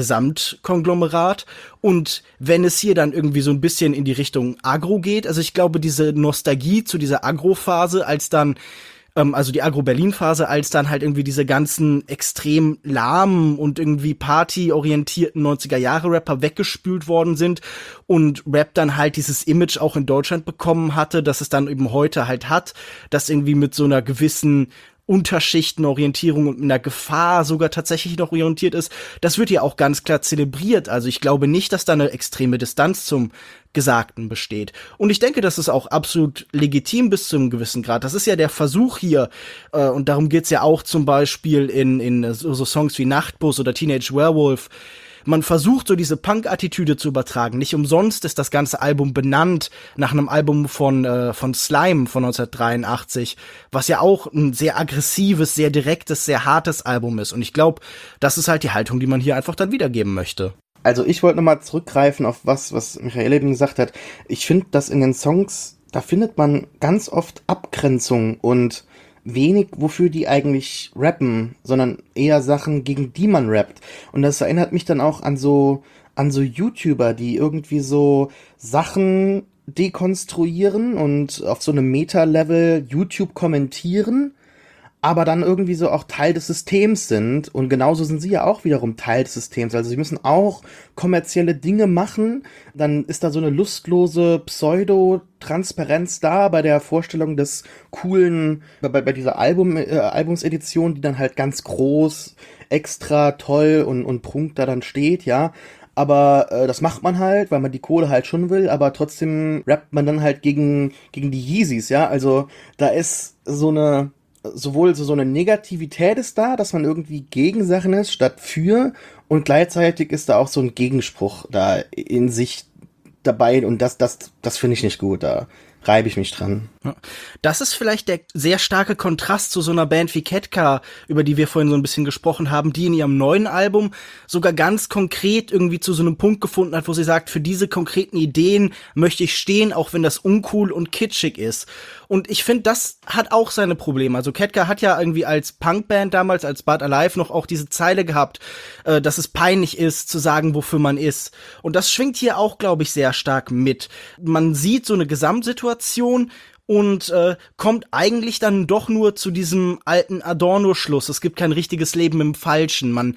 Gesamtkonglomerat. Und wenn es hier dann irgendwie so ein bisschen in die Richtung Agro geht, also ich glaube, diese Nostalgie zu dieser Agro-Phase, als dann also die Agro-Berlin-Phase, als dann halt irgendwie diese ganzen extrem lahmen und irgendwie partyorientierten neunziger-Jahre-Rapper weggespült worden sind und Rap dann halt dieses Image auch in Deutschland bekommen hatte, dass es dann eben heute halt hat, das irgendwie mit so einer gewissen Unterschichtenorientierung und mit einer Gefahr sogar tatsächlich noch orientiert ist, das wird ja auch ganz klar zelebriert. Also ich glaube nicht, dass da eine extreme Distanz zum Gesagten besteht. Und ich denke, das ist auch absolut legitim bis zu einem gewissen Grad. Das ist ja der Versuch hier, äh, und darum geht's ja auch zum Beispiel in, in so, so Songs wie Nachtbus oder Teenage Werewolf. Man versucht so diese Punk-Attitüde zu übertragen. Nicht umsonst ist das ganze Album benannt nach einem Album von äh, von Slime von neunzehnhundertdreiundachtzig, was ja auch ein sehr aggressives, sehr direktes, sehr hartes Album ist. Und ich glaube, das ist halt die Haltung, die man hier einfach dann wiedergeben möchte. Also ich wollte nochmal zurückgreifen auf was, was Michael eben gesagt hat. Ich finde, dass in den Songs, da findet man ganz oft Abgrenzung und wenig, wofür die eigentlich rappen, sondern eher Sachen, gegen die man rappt. Und das erinnert mich dann auch an so, an so YouTuber, die irgendwie so Sachen dekonstruieren und auf so einem Meta-Level YouTube kommentieren, aber dann irgendwie so auch Teil des Systems sind. Und genauso sind sie ja auch wiederum Teil des Systems. Also sie müssen auch kommerzielle Dinge machen. Dann ist da so eine lustlose Pseudo-Transparenz da bei der Vorstellung des coolen, bei, bei dieser Album, äh, Albumsedition, die dann halt ganz groß, extra toll und, und prunk da dann steht, ja. Aber äh, das macht man halt, weil man die Kohle halt schon will, aber trotzdem rappt man dann halt gegen, gegen die Yeezys, ja. Also da ist so eine sowohl so, so eine Negativität ist da, dass man irgendwie gegen Sachen ist, statt für, und gleichzeitig ist da auch so ein Gegenspruch da in sich dabei, und das, das, das finde ich nicht gut, da reibe ich mich dran. Das ist vielleicht der sehr starke Kontrast zu so einer Band wie Ketka, über die wir vorhin so ein bisschen gesprochen haben, die in ihrem neuen Album sogar ganz konkret irgendwie zu so einem Punkt gefunden hat, wo sie sagt, für diese konkreten Ideen möchte ich stehen, auch wenn das uncool und kitschig ist. Und ich finde, das hat auch seine Probleme. Also Ketka hat ja irgendwie als Punkband damals, als Bad Alive noch auch diese Zeile gehabt, äh, dass es peinlich ist, zu sagen, wofür man ist. Und das schwingt hier auch, glaube ich, sehr stark mit. Man sieht so eine Gesamtsituation und äh, kommt eigentlich dann doch nur zu diesem alten Adorno-Schluss. Es gibt kein richtiges Leben im Falschen. Man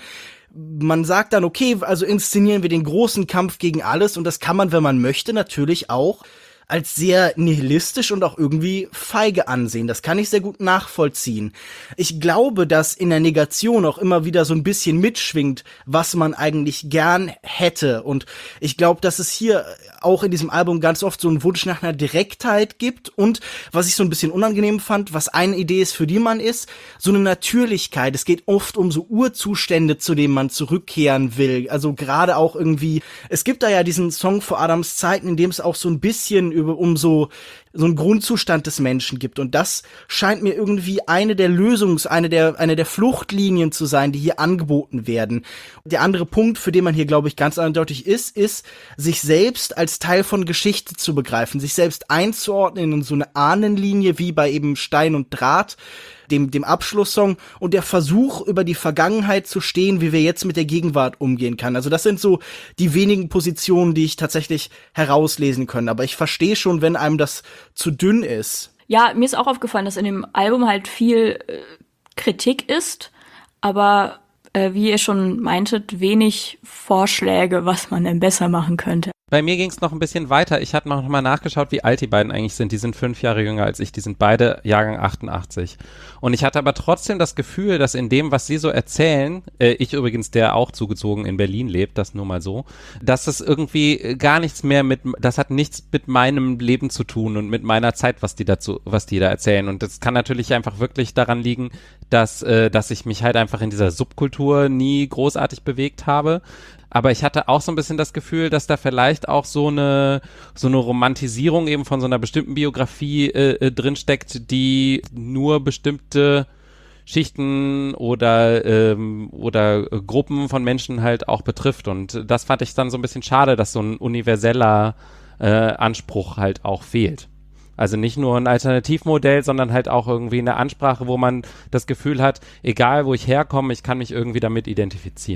Man sagt dann, okay, also inszenieren wir den großen Kampf gegen alles, und das kann man, wenn man möchte, natürlich auch als sehr nihilistisch und auch irgendwie feige ansehen. Das kann ich sehr gut nachvollziehen. Ich glaube, dass in der Negation auch immer wieder so ein bisschen mitschwingt, was man eigentlich gern hätte. Und ich glaube, dass es hier auch in diesem Album ganz oft so einen Wunsch nach einer Direktheit gibt. Und was ich so ein bisschen unangenehm fand, was eine Idee ist, für die man ist, so eine Natürlichkeit. Es geht oft um so Urzustände, zu denen man zurückkehren will. Also gerade auch irgendwie, es gibt da ja diesen Song vor Adams Zeiten, in dem es auch so ein bisschen über um so so einen Grundzustand des Menschen gibt, und das scheint mir irgendwie eine der Lösungs, eine der eine der Fluchtlinien zu sein, die hier angeboten werden. Der andere Punkt, für den man hier, glaube ich, ganz eindeutig ist, ist, sich selbst als Teil von Geschichte zu begreifen, sich selbst einzuordnen in so eine Ahnenlinie, wie bei eben Stein und Draht, dem dem Abschlusssong, und der Versuch, über die Vergangenheit zu stehen, wie wir jetzt mit der Gegenwart umgehen kann. Also das sind so die wenigen Positionen, die ich tatsächlich herauslesen kann. Aber ich verstehe schon, wenn einem das zu dünn ist. Ja, mir ist auch aufgefallen, dass in dem Album halt viel äh, Kritik ist, aber äh, wie ihr schon meintet, wenig Vorschläge, was man denn besser machen könnte. Bei mir ging es noch ein bisschen weiter. Ich hatte noch mal nachgeschaut, wie alt die beiden eigentlich sind. Die sind fünf Jahre jünger als ich. Die sind beide Jahrgang achtundachtzig. Und ich hatte aber trotzdem das Gefühl, dass in dem, was sie so erzählen, äh, ich übrigens, der auch zugezogen in Berlin lebt, das nur mal so, dass es irgendwie gar nichts mehr mit, das hat nichts mit meinem Leben zu tun und mit meiner Zeit, was die dazu, was die da erzählen. Und das kann natürlich einfach wirklich daran liegen, dass, äh, dass ich mich halt einfach in dieser Subkultur nie großartig bewegt habe. Aber ich hatte auch so ein bisschen das Gefühl, dass da vielleicht auch so eine so eine Romantisierung eben von so einer bestimmten Biografie äh, drinsteckt, die nur bestimmte Schichten oder ähm, oder äh, Gruppen von Menschen halt auch betrifft. Und das fand ich dann so ein bisschen schade, dass so ein universeller äh, Anspruch halt auch fehlt. Also nicht nur ein Alternativmodell, sondern halt auch irgendwie eine Ansprache, wo man das Gefühl hat, egal wo ich herkomme, ich kann mich irgendwie damit identifizieren.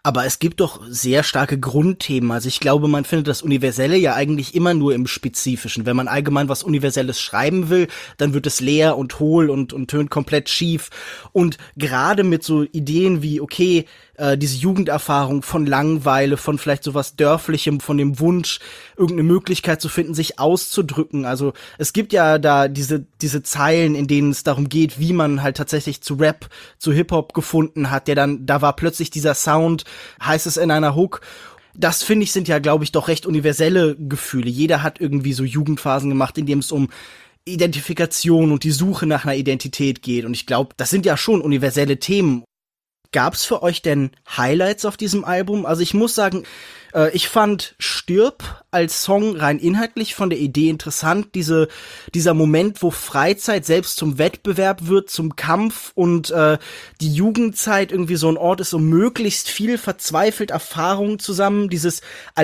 Aber es gibt doch sehr starke Grundthemen. Also ich glaube, man findet das Universelle ja eigentlich immer nur im Spezifischen. Wenn man allgemein was Universelles schreiben will, dann wird es leer und hohl und, und tönt komplett schief. Und gerade mit so Ideen wie, okay, äh, diese Jugenderfahrung von Langeweile, von vielleicht sowas Dörflichem, von dem Wunsch, irgendeine Möglichkeit zu finden, sich auszudrücken. Also es gibt ja da diese, diese Zeilen, in denen es darum geht, wie man halt tatsächlich zu Rap, zu Hip-Hop gefunden hat, der dann, da war plötzlich dieser Sound, heißt es in einer Hook. Das, finde ich, sind ja, glaube ich, doch recht universelle Gefühle. Jeder hat irgendwie so Jugendphasen gemacht, in denen es um Identifikation und die Suche nach einer Identität geht. Und ich glaube, das sind ja schon universelle Themen. Gab's für euch denn Highlights auf diesem Album? Also ich muss sagen, äh, ich fand Stirb als Song rein inhaltlich von der Idee interessant. Diese, dieser Moment, wo Freizeit selbst zum Wettbewerb wird, zum Kampf und äh, die Jugendzeit irgendwie so ein Ort ist, so möglichst viel verzweifelt Erfahrungen zusammen. Dieses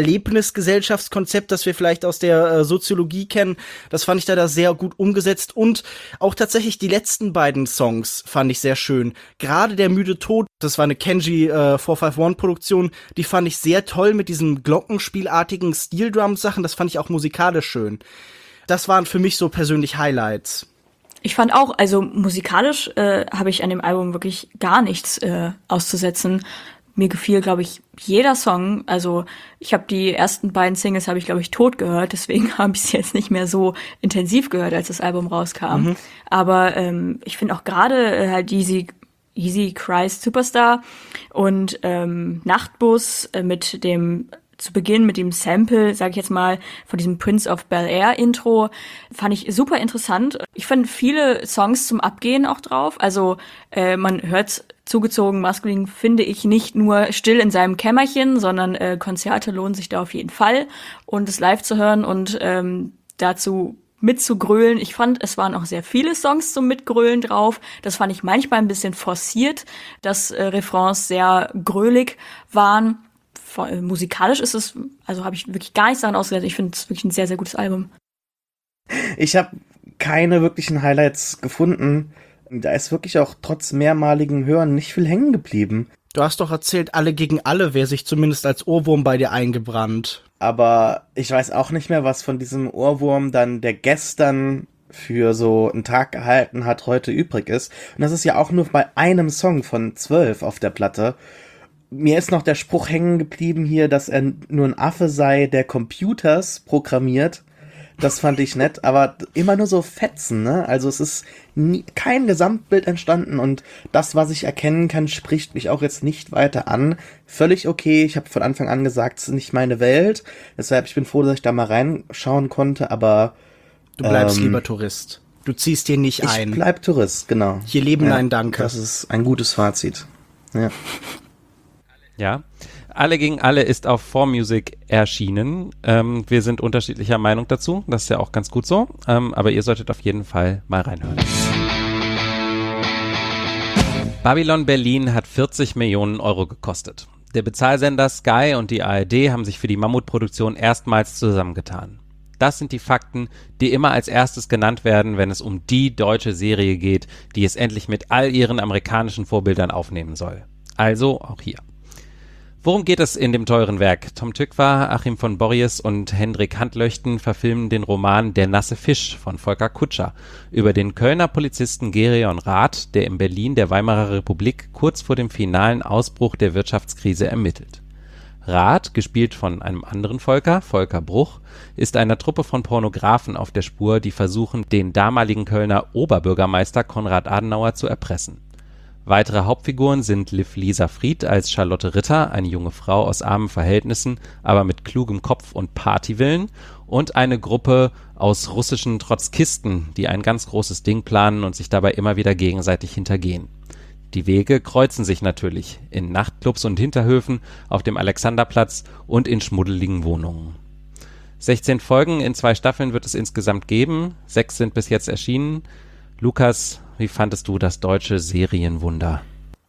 Erlebnisgesellschaftskonzept, das wir vielleicht aus der äh, Soziologie kennen, das fand ich da, da sehr gut umgesetzt. Und auch tatsächlich die letzten beiden Songs fand ich sehr schön. Gerade Der müde Tod, das war eine Kenji äh, vier fünf eins Produktion, die fand ich sehr toll mit diesen glockenspielartigen Steel-Drums-Sachen, das fand ich auch musikalisch schön. Das waren für mich so persönlich Highlights. Ich fand auch, also musikalisch äh, habe ich an dem Album wirklich gar nichts äh, auszusetzen. Mir gefiel, glaube ich, jeder Song. Also ich habe die ersten beiden Singles, habe ich, glaube ich, tot gehört. Deswegen habe ich es jetzt nicht mehr so intensiv gehört, als das Album rauskam. Mhm. Aber ähm, ich finde auch gerade äh, halt Easy Easy Christ Superstar und ähm, Nachtbus äh, mit dem zu Beginn mit dem Sample, sage ich jetzt mal, von diesem Prince of Bel-Air Intro, fand ich super interessant. Ich fand viele Songs zum Abgehen auch drauf. Also äh, man hört zugezogen maskulin, finde ich, nicht nur still in seinem Kämmerchen, sondern äh, Konzerte lohnen sich da auf jeden Fall. Und es live zu hören und ähm, dazu mitzugrölen. Ich fand, es waren auch sehr viele Songs zum Mitgrölen drauf. Das fand ich manchmal ein bisschen forciert, dass äh, Refrains sehr grölig waren. Vor, äh, musikalisch ist es, also habe ich wirklich gar nichts daran ausgesetzt. Ich finde es wirklich ein sehr, sehr gutes Album. Ich habe keine wirklichen Highlights gefunden. Da ist wirklich auch trotz mehrmaligen Hören nicht viel hängen geblieben. Du hast doch erzählt, Alle gegen Alle wäre sich zumindest als Ohrwurm bei dir eingebrannt. Aber ich weiß auch nicht mehr, was von diesem Ohrwurm dann, der gestern für so einen Tag gehalten hat, heute übrig ist. Und das ist ja auch nur bei einem Song von zwölf auf der Platte. Mir ist noch der Spruch hängen geblieben hier, dass er nur ein Affe sei, der Computers programmiert. Das fand ich nett, aber immer nur so Fetzen, ne? Also es ist nie, kein Gesamtbild entstanden und das, was ich erkennen kann, spricht mich auch jetzt nicht weiter an. Völlig okay, ich habe von Anfang an gesagt, es ist nicht meine Welt. Deshalb, ich bin froh, dass ich da mal reinschauen konnte, aber du bleibst ähm, lieber Tourist. Du ziehst hier nicht ein. Ich bleib Tourist, genau. Hier leben ja, ein Danke. Das ist ein gutes Fazit. Ja. Ja. Alle gegen Alle ist auf four Music erschienen. Ähm, wir sind unterschiedlicher Meinung dazu. Das ist ja auch ganz gut so. Ähm, aber ihr solltet auf jeden Fall mal reinhören. Babylon Berlin hat vierzig Millionen Euro gekostet. Der Bezahlsender Sky und die A R D haben sich für die Mammutproduktion erstmals zusammengetan. Das sind die Fakten, die immer als erstes genannt werden, wenn es um die deutsche Serie geht, die es endlich mit all ihren amerikanischen Vorbildern aufnehmen soll. Also auch hier. Worum geht es in dem teuren Werk? Tom Tykwer, Achim von Borries und Hendrik Handlöchten verfilmen den Roman Der nasse Fisch von Volker Kutscher über den Kölner Polizisten Gereon Rath, der in Berlin der Weimarer Republik kurz vor dem finalen Ausbruch der Wirtschaftskrise ermittelt. Rath, gespielt von einem anderen Volker, Volker Bruch, ist einer Truppe von Pornografen auf der Spur, die versuchen, den damaligen Kölner Oberbürgermeister Konrad Adenauer zu erpressen. Weitere Hauptfiguren sind Liv Lisa Fried als Charlotte Ritter, eine junge Frau aus armen Verhältnissen, aber mit klugem Kopf und Partywillen, und eine Gruppe aus russischen Trotzkisten, die ein ganz großes Ding planen und sich dabei immer wieder gegenseitig hintergehen. Die Wege kreuzen sich natürlich in Nachtclubs und Hinterhöfen, auf dem Alexanderplatz und in schmuddeligen Wohnungen. sechzehn Folgen in zwei Staffeln wird es insgesamt geben, sechs sind bis jetzt erschienen. Lukas, wie fandest du das deutsche Serienwunder?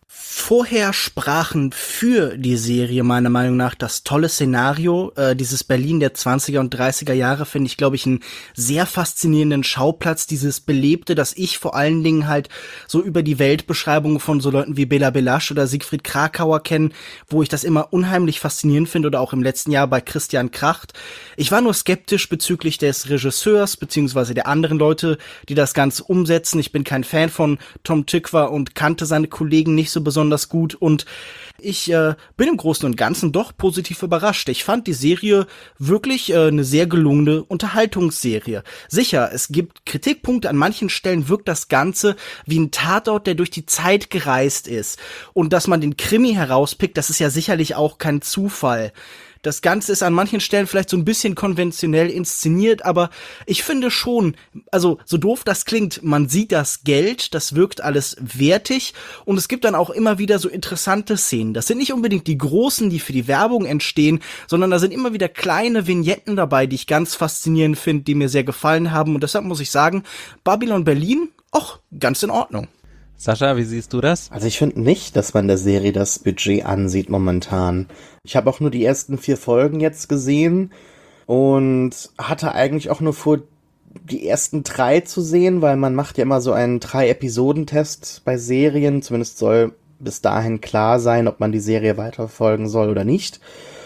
Vorher sprachen für die Serie meiner Meinung nach das tolle Szenario. Äh, dieses Berlin der zwanziger und dreißiger Jahre finde ich, glaube ich, einen sehr faszinierenden Schauplatz. Dieses Belebte, das ich vor allen Dingen halt so über die Weltbeschreibung von so Leuten wie Bela Belasch oder Siegfried Krakauer kenne, wo ich das immer unheimlich faszinierend finde, oder auch im letzten Jahr bei Christian Kracht. Ich war nur skeptisch bezüglich des Regisseurs beziehungsweise der anderen Leute, die das Ganze umsetzen. Ich bin kein Fan von Tom Tykwer und kannte seine Kollegen nicht so besonders gut, und ich äh, bin im Großen und Ganzen doch positiv überrascht. Ich fand die Serie wirklich äh, eine sehr gelungene Unterhaltungsserie. Sicher, es gibt Kritikpunkte, an manchen Stellen wirkt das Ganze wie ein Tatort, der durch die Zeit gereist ist. Und dass man den Krimi herauspickt, das ist ja sicherlich auch kein Zufall. Das Ganze ist an manchen Stellen vielleicht so ein bisschen konventionell inszeniert, aber ich finde schon, also so doof das klingt, man sieht das Geld, das wirkt alles wertig, und es gibt dann auch immer wieder so interessante Szenen. Das sind nicht unbedingt die großen, die für die Werbung entstehen, sondern da sind immer wieder kleine Vignetten dabei, die ich ganz faszinierend finde, die mir sehr gefallen haben, und deshalb muss ich sagen, Babylon Berlin, auch ganz in Ordnung. Sascha, wie siehst du das? Also ich finde nicht, dass man der Serie das Budget ansieht momentan. Ich habe auch nur die ersten vier Folgen jetzt gesehen und hatte eigentlich auch nur vor, die ersten drei zu sehen, weil man macht ja immer so einen Drei-Episoden-Test bei Serien. Zumindest soll bis dahin klar sein, ob man die Serie weiterverfolgen soll oder nicht.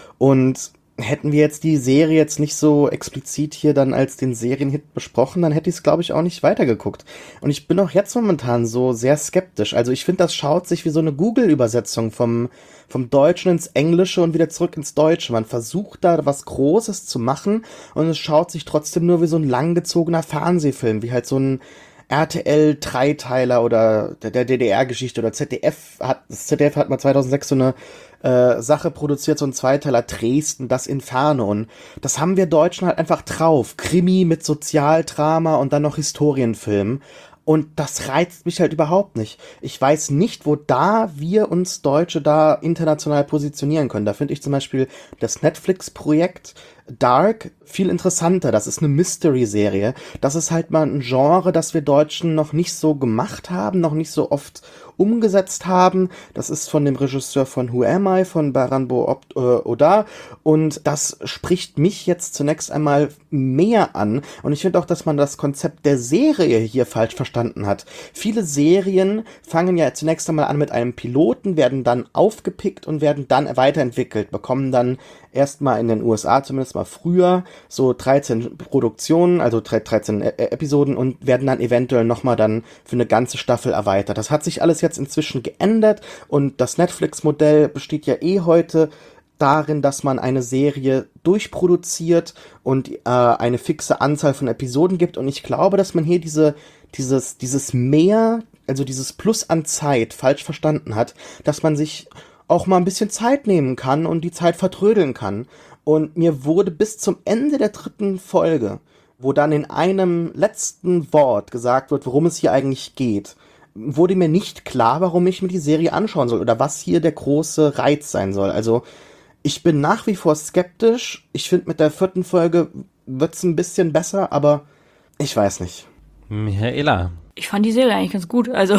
Und hätten wir jetzt die Serie jetzt nicht so explizit hier dann als den Serienhit besprochen, dann hätte ich es, glaube ich, auch nicht weitergeguckt. Und ich bin auch jetzt momentan so sehr skeptisch. Also ich finde, das schaut sich wie so eine Google-Übersetzung vom, vom Deutschen ins Englische und wieder zurück ins Deutsche. Man versucht da was Großes zu machen, und es schaut sich trotzdem nur wie so ein langgezogener Fernsehfilm, wie halt so ein R T L-Dreiteiler oder der, der D D R-Geschichte oder Z D F hat, das Z D F hat mal zweitausendsechs so eine äh, Sache produziert, so ein Zweiteiler Dresden, das Inferno, und das haben wir Deutschen halt einfach drauf. Krimi mit Sozialdrama und dann noch Historienfilm. Und das reizt mich halt überhaupt nicht. Ich weiß nicht, wo da wir uns Deutsche da international positionieren können. Da finde ich zum Beispiel das Netflix-Projekt Dark viel interessanter. Das ist eine Mystery-Serie. Das ist halt mal ein Genre, das wir Deutschen noch nicht so gemacht haben, noch nicht so oft umgesetzt haben. Das ist von dem Regisseur von Who Am I, von Baranbo äh, Odar, und das spricht mich jetzt zunächst einmal mehr an, und ich finde auch, dass man das Konzept der Serie hier falsch verstanden hat. Viele Serien fangen ja zunächst einmal an mit einem Piloten, werden dann aufgepickt und werden dann weiterentwickelt, bekommen dann erstmal in den U S A zumindest mal früher so dreizehn Produktionen, also dreizehn Episoden, und werden dann eventuell nochmal dann für eine ganze Staffel erweitert. Das hat sich alles jetzt inzwischen geändert, und das Netflix-Modell besteht ja eh heute darin, dass man eine Serie durchproduziert und äh, eine fixe Anzahl von Episoden gibt, und ich glaube, dass man hier diese dieses dieses Mehr, also dieses Plus an Zeit falsch verstanden hat, dass man sich auch mal ein bisschen Zeit nehmen kann und die Zeit vertrödeln kann. Und mir wurde bis zum Ende der dritten Folge, wo dann in einem letzten Wort gesagt wird, worum es hier eigentlich geht, wurde mir nicht klar, warum ich mir die Serie anschauen soll oder was hier der große Reiz sein soll. Also ich bin nach wie vor skeptisch. Ich finde, mit der vierten Folge wird's ein bisschen besser, aber ich weiß nicht. Michaela. Ich fand die Serie eigentlich ganz gut. Also,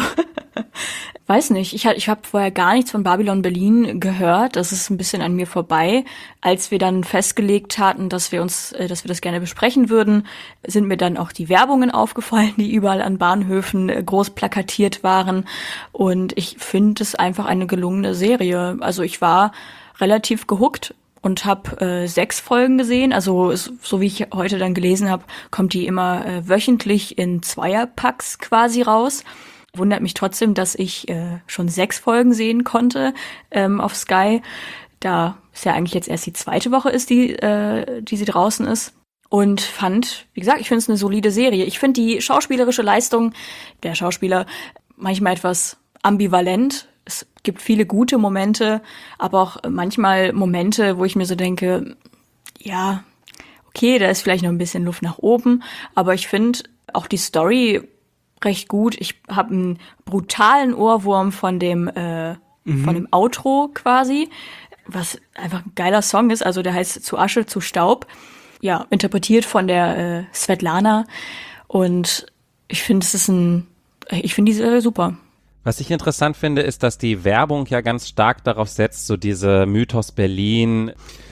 weiß nicht. Ich, ich habe vorher gar nichts von Babylon Berlin gehört. Das ist ein bisschen an mir vorbei. Als wir dann festgelegt hatten, dass wir uns, dass wir das gerne besprechen würden, sind mir dann auch die Werbungen aufgefallen, die überall an Bahnhöfen groß plakatiert waren. Und ich finde es einfach eine gelungene Serie. Also ich war relativ gehuckt und habe äh, sechs Folgen gesehen. Also so wie ich heute dann gelesen habe, kommt die immer äh, wöchentlich in Zweierpacks quasi raus. Wundert mich trotzdem, dass ich äh, schon sechs Folgen sehen konnte ähm, auf Sky. Da es ja eigentlich jetzt erst die zweite Woche ist, die äh, die sie draußen ist. Und fand, wie gesagt, ich finde es eine solide Serie. Ich finde die schauspielerische Leistung der Schauspieler manchmal etwas ambivalent. Es gibt viele gute Momente, aber auch manchmal Momente, wo ich mir so denke, ja, okay, da ist vielleicht noch ein bisschen Luft nach oben, aber ich finde auch die Story recht gut. Ich habe einen brutalen Ohrwurm von dem äh, mhm. von dem Outro quasi, was einfach ein geiler Song ist. Also der heißt Zu Asche, zu Staub. Ja, interpretiert von der äh, Svetlana. Und ich finde, es ist ein, ich finde die Serie super. Was ich interessant finde, ist, dass die Werbung ja ganz stark darauf setzt, so diese Mythos Berlin,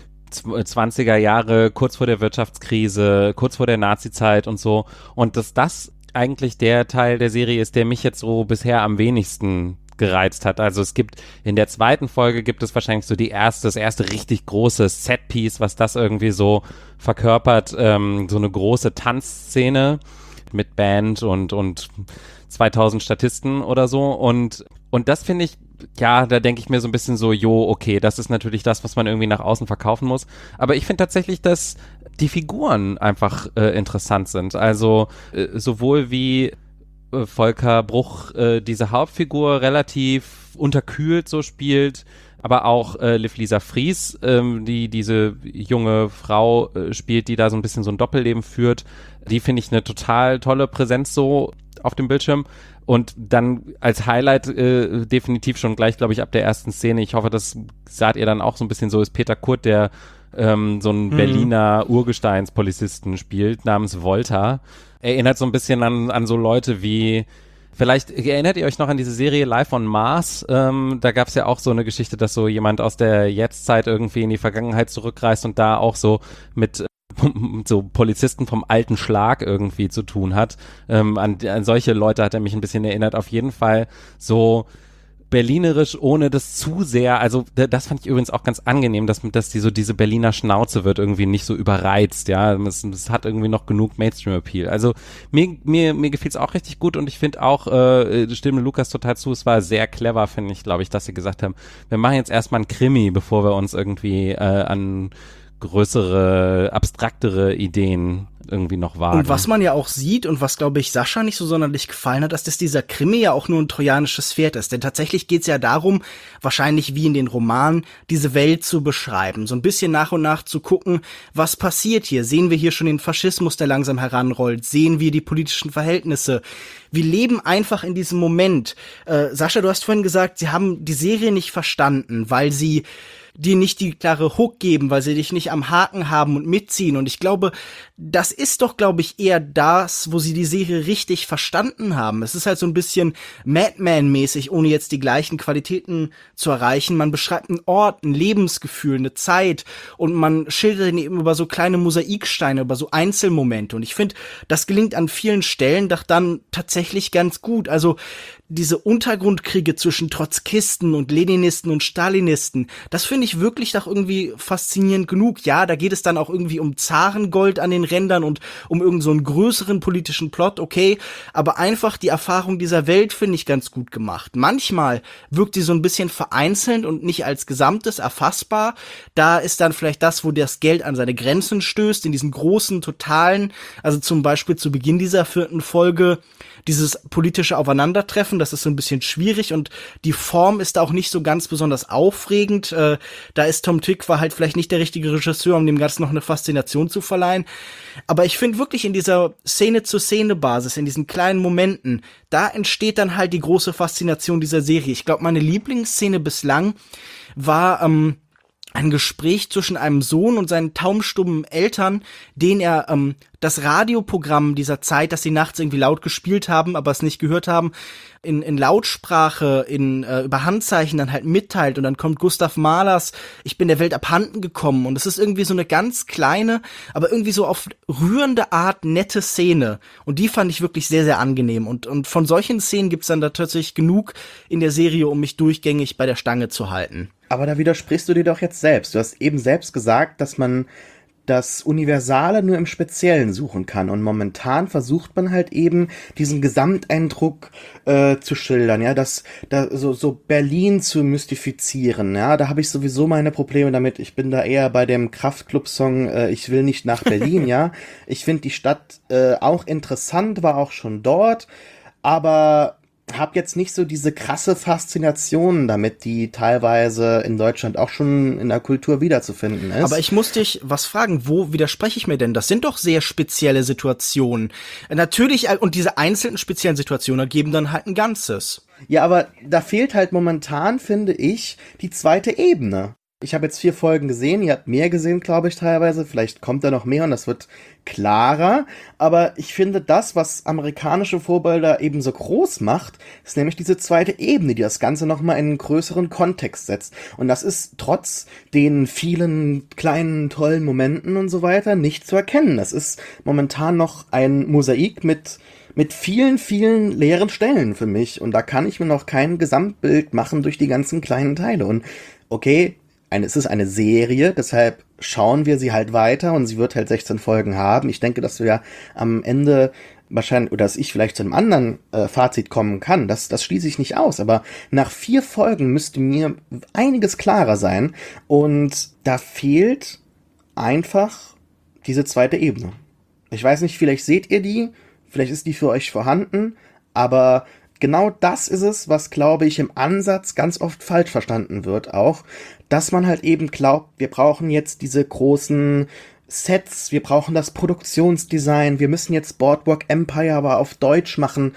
zwanziger Jahre, kurz vor der Wirtschaftskrise, kurz vor der Nazizeit und so. Und dass das eigentlich der Teil der Serie ist, der mich jetzt so bisher am wenigsten gereizt hat. Also es gibt, in der zweiten Folge gibt es wahrscheinlich so die erste, das erste richtig große Setpiece, was das irgendwie so verkörpert, ähm, so eine große Tanzszene mit Band und, und zweitausend Statisten oder so und, und das finde ich, ja, da denke ich mir so ein bisschen so, jo, okay, das ist natürlich das, was man irgendwie nach außen verkaufen muss, aber ich finde tatsächlich, dass die Figuren einfach äh, interessant sind, also äh, sowohl wie äh, Volker Bruch äh, diese Hauptfigur relativ unterkühlt so spielt, aber auch äh, Liv Lisa Fries, ähm, die diese junge Frau äh, spielt, die da so ein bisschen so ein Doppelleben führt, die finde ich eine total tolle Präsenz so auf dem Bildschirm. Und dann als Highlight äh, definitiv schon gleich, glaube ich, ab der ersten Szene, ich hoffe, das seht ihr dann auch so ein bisschen so, ist Peter Kurt, der ähm, so einen mhm. Berliner Urgesteinspolizisten spielt, namens Volta. Erinnert so ein bisschen an, an so Leute wie, vielleicht erinnert ihr euch noch an diese Serie Live on Mars? Ähm, da gab es ja auch so eine Geschichte, dass so jemand aus der Jetztzeit irgendwie in die Vergangenheit zurückreist und da auch so mit so Polizisten vom alten Schlag irgendwie zu tun hat. Ähm, an, an solche Leute hat er mich ein bisschen erinnert. Auf jeden Fall so berlinerisch, ohne das zu sehr, also das fand ich übrigens auch ganz angenehm, dass, dass die so diese Berliner Schnauze wird irgendwie nicht so überreizt, ja, es, es hat irgendwie noch genug Mainstream-Appeal. Also mir, mir, mir gefiel es auch richtig gut und ich finde auch, äh, stimme Lukas total zu, es war sehr clever, finde ich, glaube ich, dass sie gesagt haben, wir machen jetzt erstmal einen Krimi, bevor wir uns irgendwie äh, an größere, abstraktere Ideen irgendwie noch wagen. Und was man ja auch sieht und was, glaube ich, Sascha nicht so sonderlich gefallen hat, ist, dass dieser Krimi ja auch nur ein trojanisches Pferd ist. Denn tatsächlich geht's ja darum, wahrscheinlich wie in den Romanen, diese Welt zu beschreiben. So ein bisschen nach und nach zu gucken, was passiert hier. Sehen wir hier schon den Faschismus, der langsam heranrollt? Sehen wir die politischen Verhältnisse? Wir leben einfach in diesem Moment. Äh, Sascha, du hast vorhin gesagt, sie haben die Serie nicht verstanden, weil sie die nicht die klare Hook geben, weil sie dich nicht am Haken haben und mitziehen. Und ich glaube, das ist doch, glaube ich, eher das, wo sie die Serie richtig verstanden haben. Es ist halt so ein bisschen Madman-mäßig, ohne jetzt die gleichen Qualitäten zu erreichen. Man beschreibt einen Ort, ein Lebensgefühl, eine Zeit und man schildert ihn eben über so kleine Mosaiksteine, über so Einzelmomente. Und ich finde, das gelingt an vielen Stellen doch dann tatsächlich ganz gut. Also diese Untergrundkriege zwischen Trotzkisten und Leninisten und Stalinisten, das finde ich wirklich doch irgendwie faszinierend genug. Ja, da geht es dann auch irgendwie um Zarengold an den Rändern und um irgend so einen größeren politischen Plot, okay, aber einfach die Erfahrung dieser Welt finde ich ganz gut gemacht. Manchmal wirkt sie so ein bisschen vereinzelt und nicht als Gesamtes erfassbar. Da ist dann vielleicht das, wo das Geld an seine Grenzen stößt, in diesen großen, totalen, also zum Beispiel zu Beginn dieser vierten Folge, dieses politische Aufeinandertreffen, das ist so ein bisschen schwierig und die Form ist auch nicht so ganz besonders aufregend. Äh, da ist Tom Tykwer halt vielleicht nicht der richtige Regisseur, um dem Ganzen noch eine Faszination zu verleihen. Aber ich finde wirklich in dieser Szene-zu-Szene-Basis, in diesen kleinen Momenten, da entsteht dann halt die große Faszination dieser Serie. Ich glaube, meine Lieblingsszene bislang war ähm, ein Gespräch zwischen einem Sohn und seinen taubstummen Eltern, den er ähm, das Radioprogramm dieser Zeit, das sie nachts irgendwie laut gespielt haben, aber es nicht gehört haben, in, in Lautsprache, in äh, über Handzeichen dann halt mitteilt und dann kommt Gustav Mahlers Ich bin der Welt abhanden gekommen und es ist irgendwie so eine ganz kleine, aber irgendwie so auf rührende Art nette Szene und die fand ich wirklich sehr, sehr angenehm und, und von solchen Szenen gibt's dann da tatsächlich genug in der Serie, um mich durchgängig bei der Stange zu halten. Aber da widersprichst du dir doch jetzt selbst. Du hast eben selbst gesagt, dass man das Universale nur im Speziellen suchen kann. Und momentan versucht man halt eben, diesen Gesamteindruck äh, zu schildern, ja, das, da, so, so Berlin zu mystifizieren, ja, da habe ich sowieso meine Probleme damit. Ich bin da eher bei dem Kraftklub-Song äh, Ich will nicht nach Berlin, ja. Ich finde die Stadt äh, auch interessant, war auch schon dort, aber hab jetzt nicht so diese krasse Faszination damit, die teilweise in Deutschland auch schon in der Kultur wiederzufinden ist. Aber ich muss dich was fragen, wo widerspreche ich mir denn? Das sind doch sehr spezielle Situationen. Natürlich, und diese einzelnen speziellen Situationen ergeben dann halt ein Ganzes. Ja, aber da fehlt halt momentan, finde ich, die zweite Ebene. Ich habe jetzt vier Folgen gesehen, ihr habt mehr gesehen, glaube ich, teilweise. Vielleicht kommt da noch mehr und das wird klarer. Aber ich finde, das, was amerikanische Vorbilder eben so groß macht, ist nämlich diese zweite Ebene, die das Ganze nochmal in einen größeren Kontext setzt. Und das ist trotz den vielen kleinen, tollen Momenten und so weiter nicht zu erkennen. Das ist momentan noch ein Mosaik mit mit vielen, vielen leeren Stellen für mich. Und da kann ich mir noch kein Gesamtbild machen durch die ganzen kleinen Teile. Und okay, eine, es ist eine Serie, deshalb schauen wir sie halt weiter und sie wird halt sechzehn Folgen haben. Ich denke, dass wir am Ende wahrscheinlich, oder dass ich vielleicht zu einem anderen äh, Fazit kommen kann, das, das schließe ich nicht aus. Aber nach vier Folgen müsste mir einiges klarer sein. Und da fehlt einfach diese zweite Ebene. Ich weiß nicht, vielleicht seht ihr die, vielleicht ist die für euch vorhanden, aber genau das ist es, was, glaube ich, im Ansatz ganz oft falsch verstanden wird auch, dass man halt eben glaubt, wir brauchen jetzt diese großen Sets, wir brauchen das Produktionsdesign, wir müssen jetzt Boardwalk Empire aber auf Deutsch machen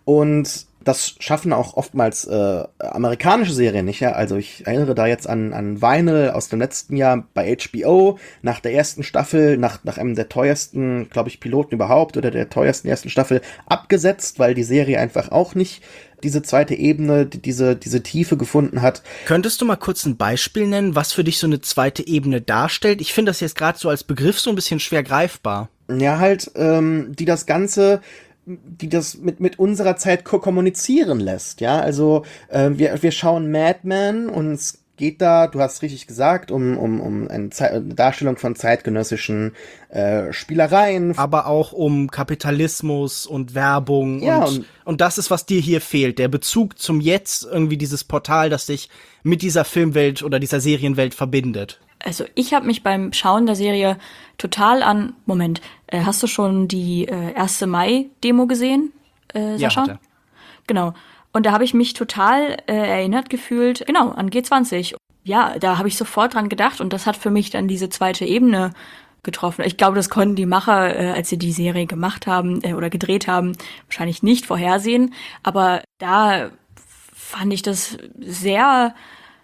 und das schaffen auch oftmals äh, amerikanische Serien nicht, ja. Also ich erinnere da jetzt an an Vinyl aus dem letzten Jahr bei H B O, nach der ersten Staffel, nach nach einem der teuersten, glaube ich, Piloten überhaupt oder der teuersten ersten Staffel abgesetzt, weil die Serie einfach auch nicht diese zweite Ebene, die, diese diese Tiefe gefunden hat. Könntest du mal kurz ein Beispiel nennen, was für dich so eine zweite Ebene darstellt? Ich finde das jetzt gerade so als Begriff so ein bisschen schwer greifbar. Ja, halt, ähm, die das Ganze die das mit mit unserer Zeit ko- kommunizieren lässt, ja, also äh, wir wir schauen Mad Men und es geht da, du hast richtig gesagt, um um um eine, Ze- eine Darstellung von zeitgenössischen äh, Spielereien, aber auch um Kapitalismus und Werbung ja, und, und und das ist, was dir hier fehlt, der Bezug zum Jetzt, irgendwie dieses Portal, das dich mit dieser Filmwelt oder dieser Serienwelt verbindet. Also ich habe mich beim Schauen der Serie total an, Moment, äh, hast du schon die äh, erste Mai-Demo gesehen, äh, Sascha? Ja, hatte. Genau. Und da habe ich mich total äh, erinnert gefühlt, genau, an G zwanzig. Ja, da habe ich sofort dran gedacht und das hat für mich dann diese zweite Ebene getroffen. Ich glaube, das konnten die Macher, äh, als sie die Serie gemacht haben äh, oder gedreht haben, wahrscheinlich nicht vorhersehen. Aber da fand ich das sehr...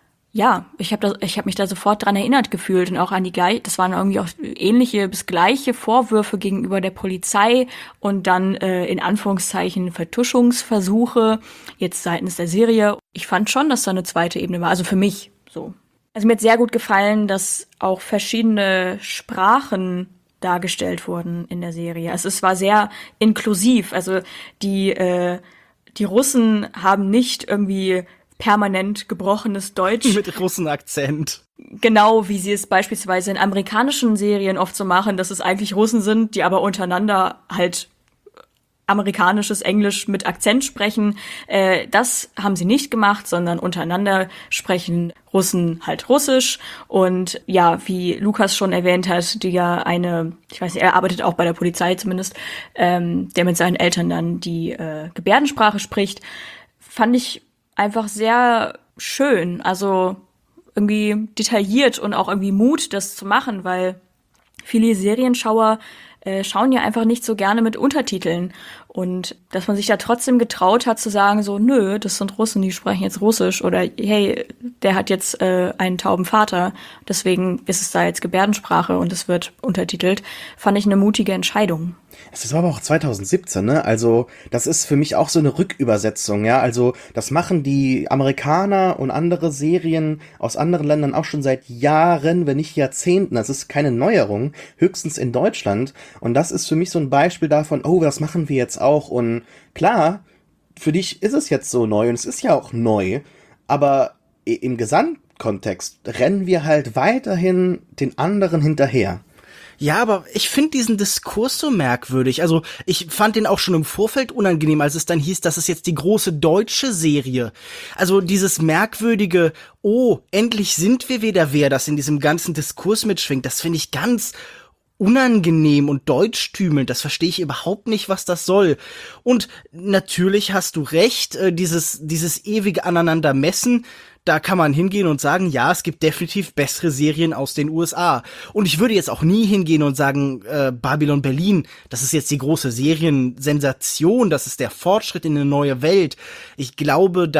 Ja, ich habe ich hab mich da sofort dran erinnert gefühlt und auch an die gleich, das waren irgendwie auch ähnliche bis gleiche Vorwürfe gegenüber der Polizei und dann äh, in Anführungszeichen Vertuschungsversuche jetzt seitens der Serie. Ich fand schon, dass da eine zweite Ebene war, also für mich so. Also mir hat sehr gut gefallen, dass auch verschiedene Sprachen dargestellt wurden in der Serie. Also es war sehr inklusiv, also die äh, die Russen haben nicht irgendwie permanent gebrochenes Deutsch. Mit Russenakzent. Genau, wie sie es beispielsweise in amerikanischen Serien oft so machen, dass es eigentlich Russen sind, die aber untereinander halt amerikanisches Englisch mit Akzent sprechen. Äh, das haben sie nicht gemacht, sondern untereinander sprechen Russen halt Russisch. Und ja, wie Lukas schon erwähnt hat, die ja eine, ich weiß nicht, er arbeitet auch bei der Polizei zumindest, ähm, der mit seinen Eltern dann die äh, Gebärdensprache spricht, fand ich einfach sehr schön, also irgendwie detailliert und auch irgendwie Mut, das zu machen, weil viele Serienschauer äh, schauen ja einfach nicht so gerne mit Untertiteln und dass man sich da trotzdem getraut hat zu sagen so, nö, das sind Russen, die sprechen jetzt Russisch oder hey, der hat jetzt äh, einen tauben Vater, deswegen ist es da jetzt Gebärdensprache und es wird untertitelt, fand ich eine mutige Entscheidung. Es war aber auch zwanzig siebzehn, ne? Also, das ist für mich auch so eine Rückübersetzung, ja? Also, das machen die Amerikaner und andere Serien aus anderen Ländern auch schon seit Jahren, wenn nicht Jahrzehnten. Das ist keine Neuerung, höchstens in Deutschland. Und das ist für mich so ein Beispiel davon, oh, das machen wir jetzt auch. Und klar, für dich ist es jetzt so neu und es ist ja auch neu, aber im Gesamtkontext rennen wir halt weiterhin den anderen hinterher. Ja, aber ich finde diesen Diskurs so merkwürdig. Also ich fand den auch schon im Vorfeld unangenehm, als es dann hieß, das ist jetzt die große deutsche Serie. Also dieses merkwürdige, oh, endlich sind wir wieder wer, das in diesem ganzen Diskurs mitschwingt, das finde ich ganz unangenehm und deutschtümelnd. Das verstehe ich überhaupt nicht, was das soll. Und natürlich hast du recht, äh, dieses dieses ewige Aneinandermessen, da kann man hingehen und sagen, ja, es gibt definitiv bessere Serien aus den U S A. Und ich würde jetzt auch nie hingehen und sagen, äh, Babylon Berlin, das ist jetzt die große Seriensensation, das ist der Fortschritt in eine neue Welt. Ich glaube, da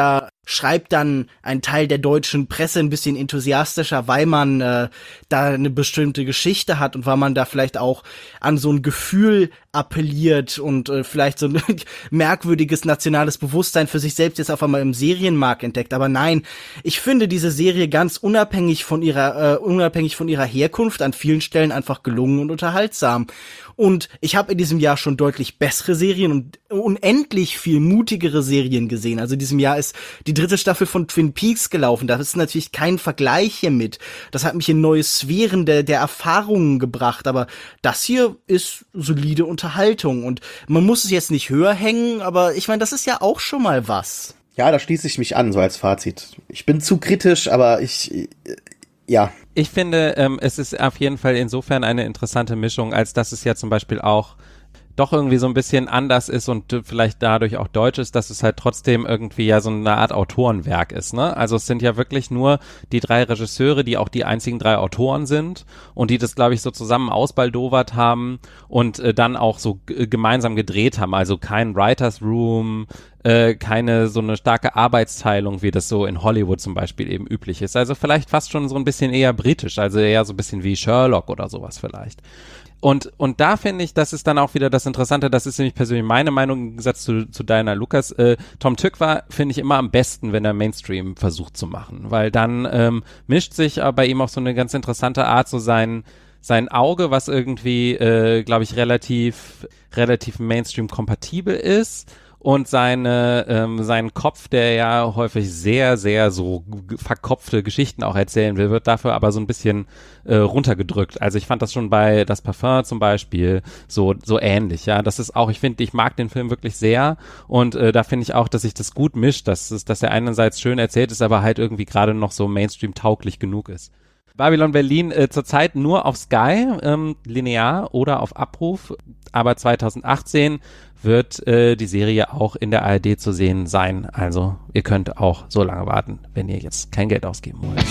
schreibt dann ein Teil der deutschen Presse ein bisschen enthusiastischer, weil man äh, da eine bestimmte Geschichte hat und weil man da vielleicht auch an so ein Gefühl appelliert und äh, vielleicht so ein merkwürdiges nationales Bewusstsein für sich selbst jetzt auf einmal im Serienmarkt entdeckt. Aber nein, ich finde diese Serie ganz unabhängig von ihrer äh, unabhängig von ihrer Herkunft an vielen Stellen einfach gelungen und unterhaltsam. Und ich habe in diesem Jahr schon deutlich bessere Serien und unendlich viel mutigere Serien gesehen. Also in diesem Jahr ist die dritte Staffel von Twin Peaks gelaufen. Da ist natürlich kein Vergleich hier mit. Das hat mich in neue Sphären der, der Erfahrungen gebracht. Aber das hier ist solide Unterhaltung. Und man muss es jetzt nicht höher hängen, aber ich meine, das ist ja auch schon mal was. Ja, da schließe ich mich an, so als Fazit. Ich bin zu kritisch, aber ich, äh, ja. Ich finde, ähm, es ist auf jeden Fall insofern eine interessante Mischung, als dass es ja zum Beispiel auch doch irgendwie so ein bisschen anders ist und vielleicht dadurch auch deutsch ist, dass es halt trotzdem irgendwie ja so eine Art Autorenwerk ist, ne? Also es sind ja wirklich nur die drei Regisseure, die auch die einzigen drei Autoren sind und die das, glaube ich, so zusammen ausbaldowert haben und äh, dann auch so g- gemeinsam gedreht haben. Also kein Writers Room, äh, keine so eine starke Arbeitsteilung, wie das so in Hollywood zum Beispiel eben üblich ist. Also vielleicht fast schon so ein bisschen eher britisch, also eher so ein bisschen wie Sherlock oder sowas vielleicht. Und, und da finde ich, das ist dann auch wieder das Interessante, das ist nämlich persönlich meine Meinung im Gegensatz zu, zu deiner, Lukas. Äh, Tom Tykwer finde ich immer am besten, wenn er Mainstream versucht zu machen, weil dann ähm, mischt sich aber bei ihm auch so eine ganz interessante Art, so sein, sein Auge, was irgendwie, äh, glaube ich, relativ, relativ Mainstream-kompatibel ist. Und seine, ähm, sein Kopf, der ja häufig sehr, sehr so g- verkopfte Geschichten auch erzählen will, wird dafür aber so ein bisschen äh, runtergedrückt. Also ich fand das schon bei Das Parfum zum Beispiel so so ähnlich, ja. Das ist auch, ich finde, ich mag den Film wirklich sehr und äh, da finde ich auch, dass sich das gut mischt, dass, es, dass er einerseits schön erzählt ist, aber halt irgendwie gerade noch so Mainstream-tauglich genug ist. Babylon Berlin äh, zurzeit nur auf Sky, ähm, linear oder auf Abruf, aber zwanzig achtzehn wird äh, die Serie auch in der A R D zu sehen sein. Also ihr könnt auch so lange warten, wenn ihr jetzt kein Geld ausgeben wollt.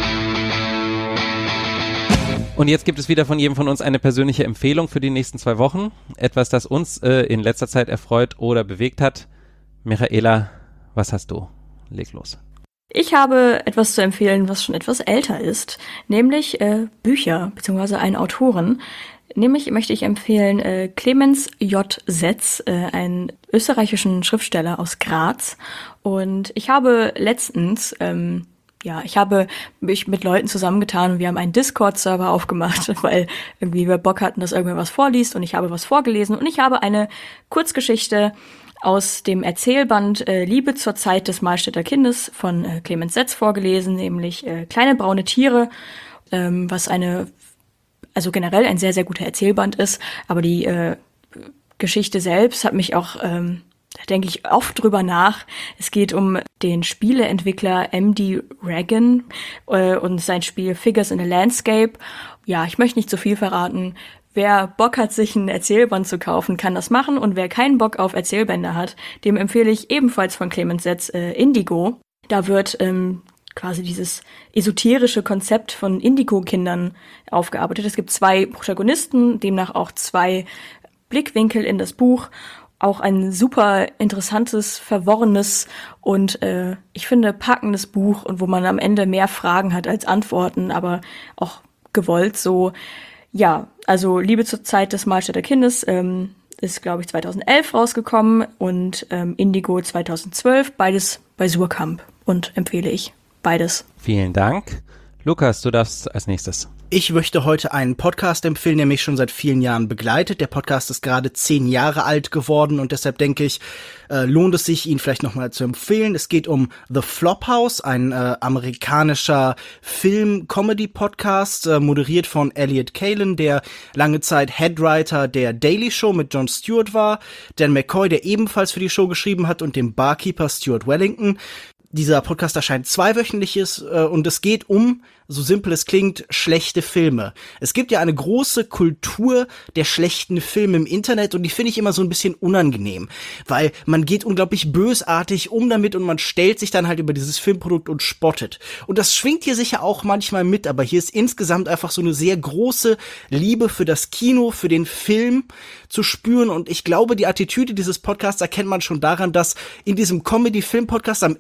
Und jetzt gibt es wieder von jedem von uns eine persönliche Empfehlung für die nächsten zwei Wochen. Etwas, das uns äh, in letzter Zeit erfreut oder bewegt hat. Michaela, was hast du? Leg los. Ich habe etwas zu empfehlen, was schon etwas älter ist, nämlich äh, Bücher bzw. einen Autoren. Nämlich möchte ich empfehlen äh, Clemens J. Setz, äh, einen österreichischen Schriftsteller aus Graz. Und ich habe letztens, ähm, ja, ich habe mich mit Leuten zusammengetan und wir haben einen Discord-Server aufgemacht, weil irgendwie wir Bock hatten, dass irgendwer was vorliest und ich habe was vorgelesen. Und ich habe eine Kurzgeschichte aus dem Erzählband äh, Liebe zur Zeit des Mahlstädter Kindes von äh, Clemens Setz vorgelesen, nämlich äh, Kleine braune Tiere, ähm, was eine, also generell ein sehr, sehr guter Erzählband ist, aber die äh, Geschichte selbst hat mich auch, ähm, da denke ich oft drüber nach. Es geht um den Spieleentwickler M D Regan äh, und sein Spiel Figures in a Landscape. Ja, ich möchte nicht zu viel verraten. Wer Bock hat, sich ein Erzählband zu kaufen, kann das machen. Und wer keinen Bock auf Erzählbände hat, dem empfehle ich ebenfalls von Clemens Setz äh, Indigo. Da wird ähm, quasi dieses esoterische Konzept von Indigo-Kindern aufgearbeitet. Es gibt zwei Protagonisten, demnach auch zwei Blickwinkel in das Buch. Auch ein super interessantes, verworrenes und äh, ich finde packendes Buch und wo man am Ende mehr Fragen hat als Antworten, aber auch gewollt so. Ja, also Liebe zur Zeit des Mahlstädter Kindes ähm, ist, glaube ich, zweitausendelf rausgekommen und ähm, Indigo zweitausendzwölf, beides bei Surkamp und empfehle ich beides. Vielen Dank. Lukas, du darfst als nächstes. Ich möchte heute einen Podcast empfehlen, der mich schon seit vielen Jahren begleitet. Der Podcast ist gerade zehn Jahre alt geworden und deshalb denke ich, äh, lohnt es sich, ihn vielleicht nochmal zu empfehlen. Es geht um The Flophouse, ein äh, amerikanischer Film-Comedy-Podcast, äh, moderiert von Elliot Kalan, der lange Zeit Headwriter der Daily Show mit Jon Stewart war, Dan McCoy, der ebenfalls für die Show geschrieben hat, und dem Barkeeper Stuart Wellington. Dieser Podcast erscheint zweiwöchentliches äh, und es geht um, so simpel es klingt, schlechte Filme. Es gibt ja eine große Kultur der schlechten Filme im Internet und die finde ich immer so ein bisschen unangenehm, weil man geht unglaublich bösartig um damit und man stellt sich dann halt über dieses Filmprodukt und spottet. Und das schwingt hier sicher auch manchmal mit, aber hier ist insgesamt einfach so eine sehr große Liebe für das Kino, für den Film zu spüren und ich glaube, die Attitüde dieses Podcasts erkennt man schon daran, dass in diesem Comedy-Film-Podcast am Ende dann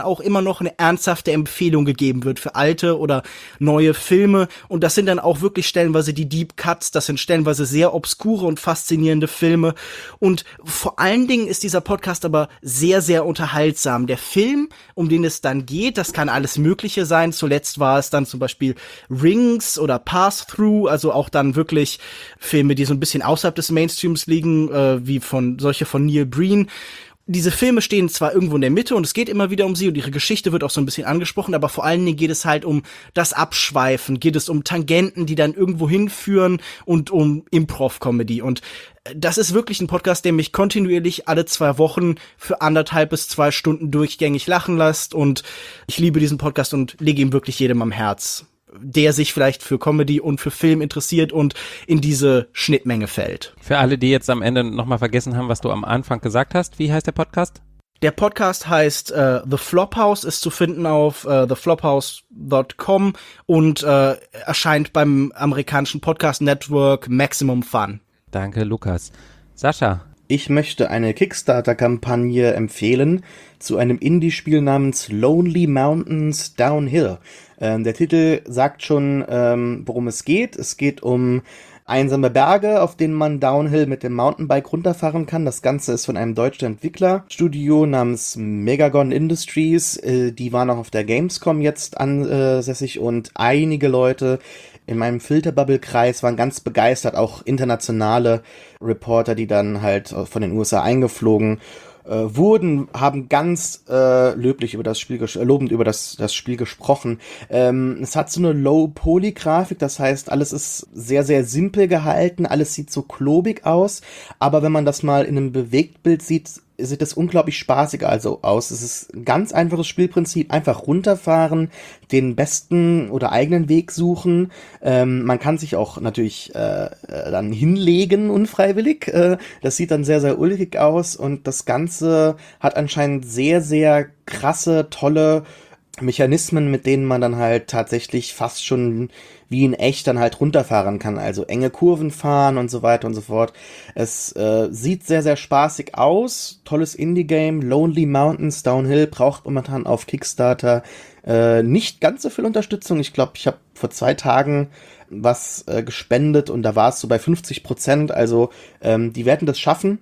auch immer noch eine ernsthafte Empfehlung gegeben wird für alte oder neue Filme. Und das sind dann auch wirklich stellenweise die Deep Cuts, das sind stellenweise sehr obskure und faszinierende Filme. Und vor allen Dingen ist dieser Podcast aber sehr, sehr unterhaltsam. Der Film, um den es dann geht, das kann alles Mögliche sein. Zuletzt war es dann zum Beispiel Rings oder Pass-Through, also auch dann wirklich Filme, die so ein bisschen außerhalb des Mainstreams liegen, äh, wie von solche von Neil Breen. Diese Filme stehen zwar irgendwo in der Mitte und es geht immer wieder um sie und ihre Geschichte wird auch so ein bisschen angesprochen, aber vor allen Dingen geht es halt um das Abschweifen, geht es um Tangenten, die dann irgendwo hinführen und um Improv-Comedy. Und das ist wirklich ein Podcast, der mich kontinuierlich alle zwei Wochen für anderthalb bis zwei Stunden durchgängig lachen lässt, und ich liebe diesen Podcast und lege ihm wirklich jedem am Herz, der sich vielleicht für Comedy und für Film interessiert und in diese Schnittmenge fällt. Für alle, die jetzt am Ende nochmal vergessen haben, was du am Anfang gesagt hast, wie heißt der Podcast? Der Podcast heißt äh, The Flophouse, ist zu finden auf äh, the flophouse dot com und äh, erscheint beim amerikanischen Podcast Network Maximum Fun. Danke, Lukas. Sascha? Ich möchte eine Kickstarter-Kampagne empfehlen zu einem Indie-Spiel namens Lonely Mountains Downhill. Ähm, der Titel sagt schon, ähm, worum es geht. Es geht um einsame Berge, auf denen man Downhill mit dem Mountainbike runterfahren kann. Das Ganze ist von einem deutschen Entwicklerstudio namens Megagon Industries. Äh, die waren auch auf der Gamescom jetzt ansässig und einige Leute in meinem Filterbubble-Kreis waren ganz begeistert, auch internationale Reporter, die dann halt von den U S A eingeflogen äh, wurden, haben ganz äh, löblich über das Spiel, ges- lobend über das, das Spiel gesprochen. Ähm, es hat so eine Low-Poly-Grafik, das heißt, alles ist sehr, sehr simpel gehalten, alles sieht so klobig aus, aber wenn man das mal in einem Bewegtbild sieht, sieht das unglaublich spaßig also aus. Es ist ein ganz einfaches Spielprinzip. Einfach runterfahren, den besten oder eigenen Weg suchen. Ähm, man kann sich auch natürlich äh, dann hinlegen, unfreiwillig. Äh, das sieht dann sehr, sehr ulkig aus. Und das Ganze hat anscheinend sehr, sehr krasse, tolle Mechanismen, mit denen man dann halt tatsächlich fast schon wie in echt dann halt runterfahren kann, also enge Kurven fahren und so weiter und so fort. Es äh, sieht sehr, sehr spaßig aus, tolles Indie-Game, Lonely Mountains Downhill braucht momentan auf Kickstarter äh, nicht ganz so viel Unterstützung. Ich glaube, ich habe vor zwei Tagen was äh, gespendet und da war es so bei fünfzig Prozent, also ähm, die werden das schaffen,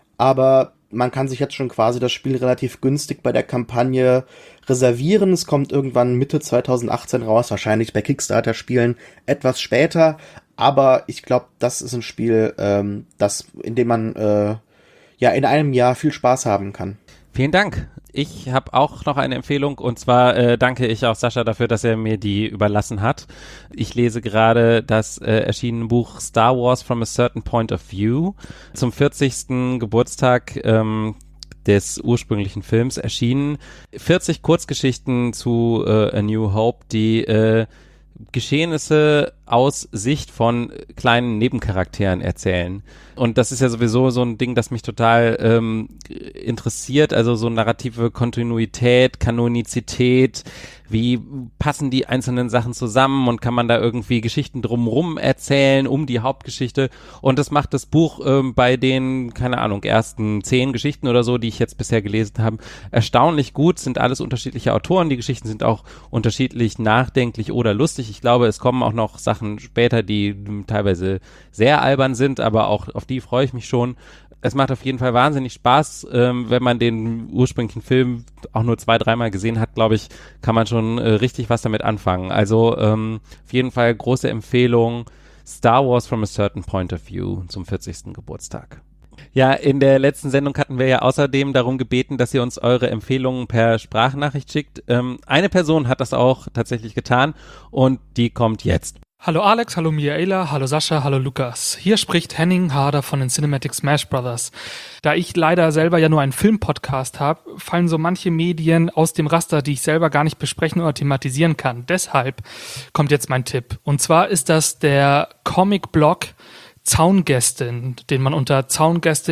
aber man kann sich jetzt schon quasi das Spiel relativ günstig bei der Kampagne reservieren. Es kommt irgendwann Mitte zwanzig achtzehn raus, wahrscheinlich bei Kickstarter-Spielen etwas später. Aber ich glaube, das ist ein Spiel, ähm, das, in dem man äh, ja in einem Jahr viel Spaß haben kann. Vielen Dank. Ich habe auch noch eine Empfehlung, und zwar äh, danke ich auch Sascha dafür, dass er mir die überlassen hat. Ich lese gerade das äh, erschienene Buch Star Wars from a Certain Point of View. Zum vierzigsten Geburtstag ähm, des ursprünglichen Films erschienen. vierzig Kurzgeschichten zu äh, A New Hope, die äh, Geschehnisse aus Sicht von kleinen Nebencharakteren erzählen. Und das ist ja sowieso so ein Ding, das mich total ähm, interessiert, also so narrative Kontinuität, Kanonizität, wie passen die einzelnen Sachen zusammen und kann man da irgendwie Geschichten drumrum erzählen, um die Hauptgeschichte, und das macht das Buch ähm, bei den, keine Ahnung, ersten zehn Geschichten oder so, die ich jetzt bisher gelesen habe, erstaunlich gut, sind alles unterschiedliche Autoren, die Geschichten sind auch unterschiedlich nachdenklich oder lustig. Ich glaube, es kommen auch noch Sachen später, die teilweise sehr albern sind, aber auch auf die freue ich mich schon. Es macht auf jeden Fall wahnsinnig Spaß, ähm, wenn man den ursprünglichen Film auch nur zwei, dreimal gesehen hat, glaube ich, kann man schon äh, richtig was damit anfangen. Also ähm, auf jeden Fall große Empfehlung, Star Wars from a Certain Point of View zum vierzigsten Geburtstag. Ja, in der letzten Sendung hatten wir ja außerdem darum gebeten, dass ihr uns eure Empfehlungen per Sprachnachricht schickt. Ähm, eine Person hat das auch tatsächlich getan und die kommt jetzt. Hallo Alex, hallo Miaela, hallo Sascha, hallo Lukas. Hier spricht Henning Harder von den Cinematic Smash Brothers. Da ich leider selber ja nur einen Filmpodcast habe, fallen so manche Medien aus dem Raster, die ich selber gar nicht besprechen oder thematisieren kann. Deshalb kommt jetzt mein Tipp. Und zwar ist das der Comic-Blog Zaungästin, den man unter zaungästin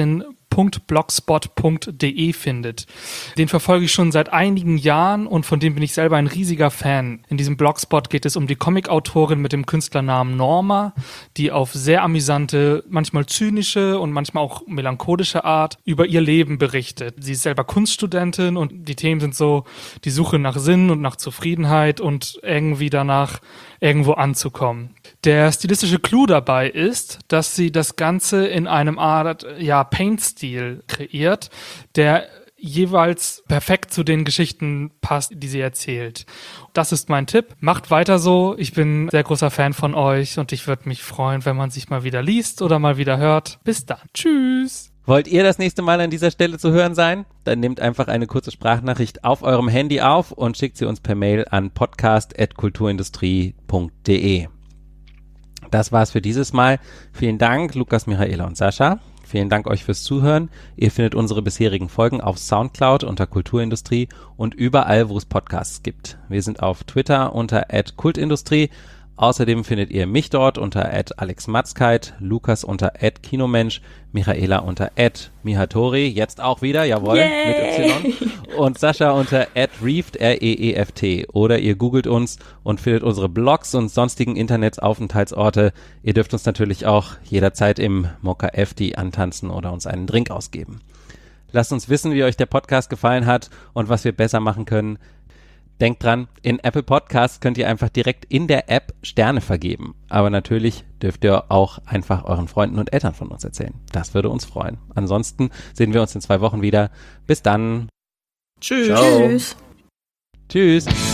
punkt blogspot punkt de findet. Den verfolge ich schon seit einigen Jahren und von dem bin ich selber ein riesiger Fan. In diesem Blogspot geht es um die Comicautorin mit dem Künstlernamen Norma, die auf sehr amüsante, manchmal zynische und manchmal auch melancholische Art über ihr Leben berichtet. Sie ist selber Kunststudentin und die Themen sind so die Suche nach Sinn und nach Zufriedenheit und irgendwie danach irgendwo anzukommen. Der stilistische Clou dabei ist, dass sie das Ganze in einem Art ja, Paint-Stil kreiert, der jeweils perfekt zu den Geschichten passt, die sie erzählt. Das ist mein Tipp. Macht weiter so. Ich bin sehr großer Fan von euch und ich würde mich freuen, wenn man sich mal wieder liest oder mal wieder hört. Bis dann. Tschüss. Wollt ihr das nächste Mal an dieser Stelle zu hören sein? Dann nehmt einfach eine kurze Sprachnachricht auf eurem Handy auf und schickt sie uns per Mail an podcast at kulturindustrie punkt de. Das war's für dieses Mal. Vielen Dank, Lukas, Michaela und Sascha. Vielen Dank euch fürs Zuhören. Ihr findet unsere bisherigen Folgen auf Soundcloud unter Kulturindustrie und überall, wo es Podcasts gibt. Wir sind auf Twitter unter at kultindustrie. Außerdem findet ihr mich dort unter at alexmatzkeit, Lukas unter at kinomensch, Michaela unter at mihatori, jetzt auch wieder, jawohl, Yay. mit Y, und Sascha unter at reeft, R E E F T. Oder ihr googelt uns und findet unsere Blogs und sonstigen Internetsaufenthaltsorte. Ihr dürft uns natürlich auch jederzeit im Mokka Efti antanzen oder uns einen Drink ausgeben. Lasst uns wissen, wie euch der Podcast gefallen hat und was wir besser machen können. Denkt dran, in Apple Podcasts könnt ihr einfach direkt in der App Sterne vergeben. Aber natürlich dürft ihr auch einfach euren Freunden und Eltern von uns erzählen. Das würde uns freuen. Ansonsten sehen wir uns in zwei Wochen wieder. Bis dann. Tschüss. Ciao. Tschüss. Tschüss.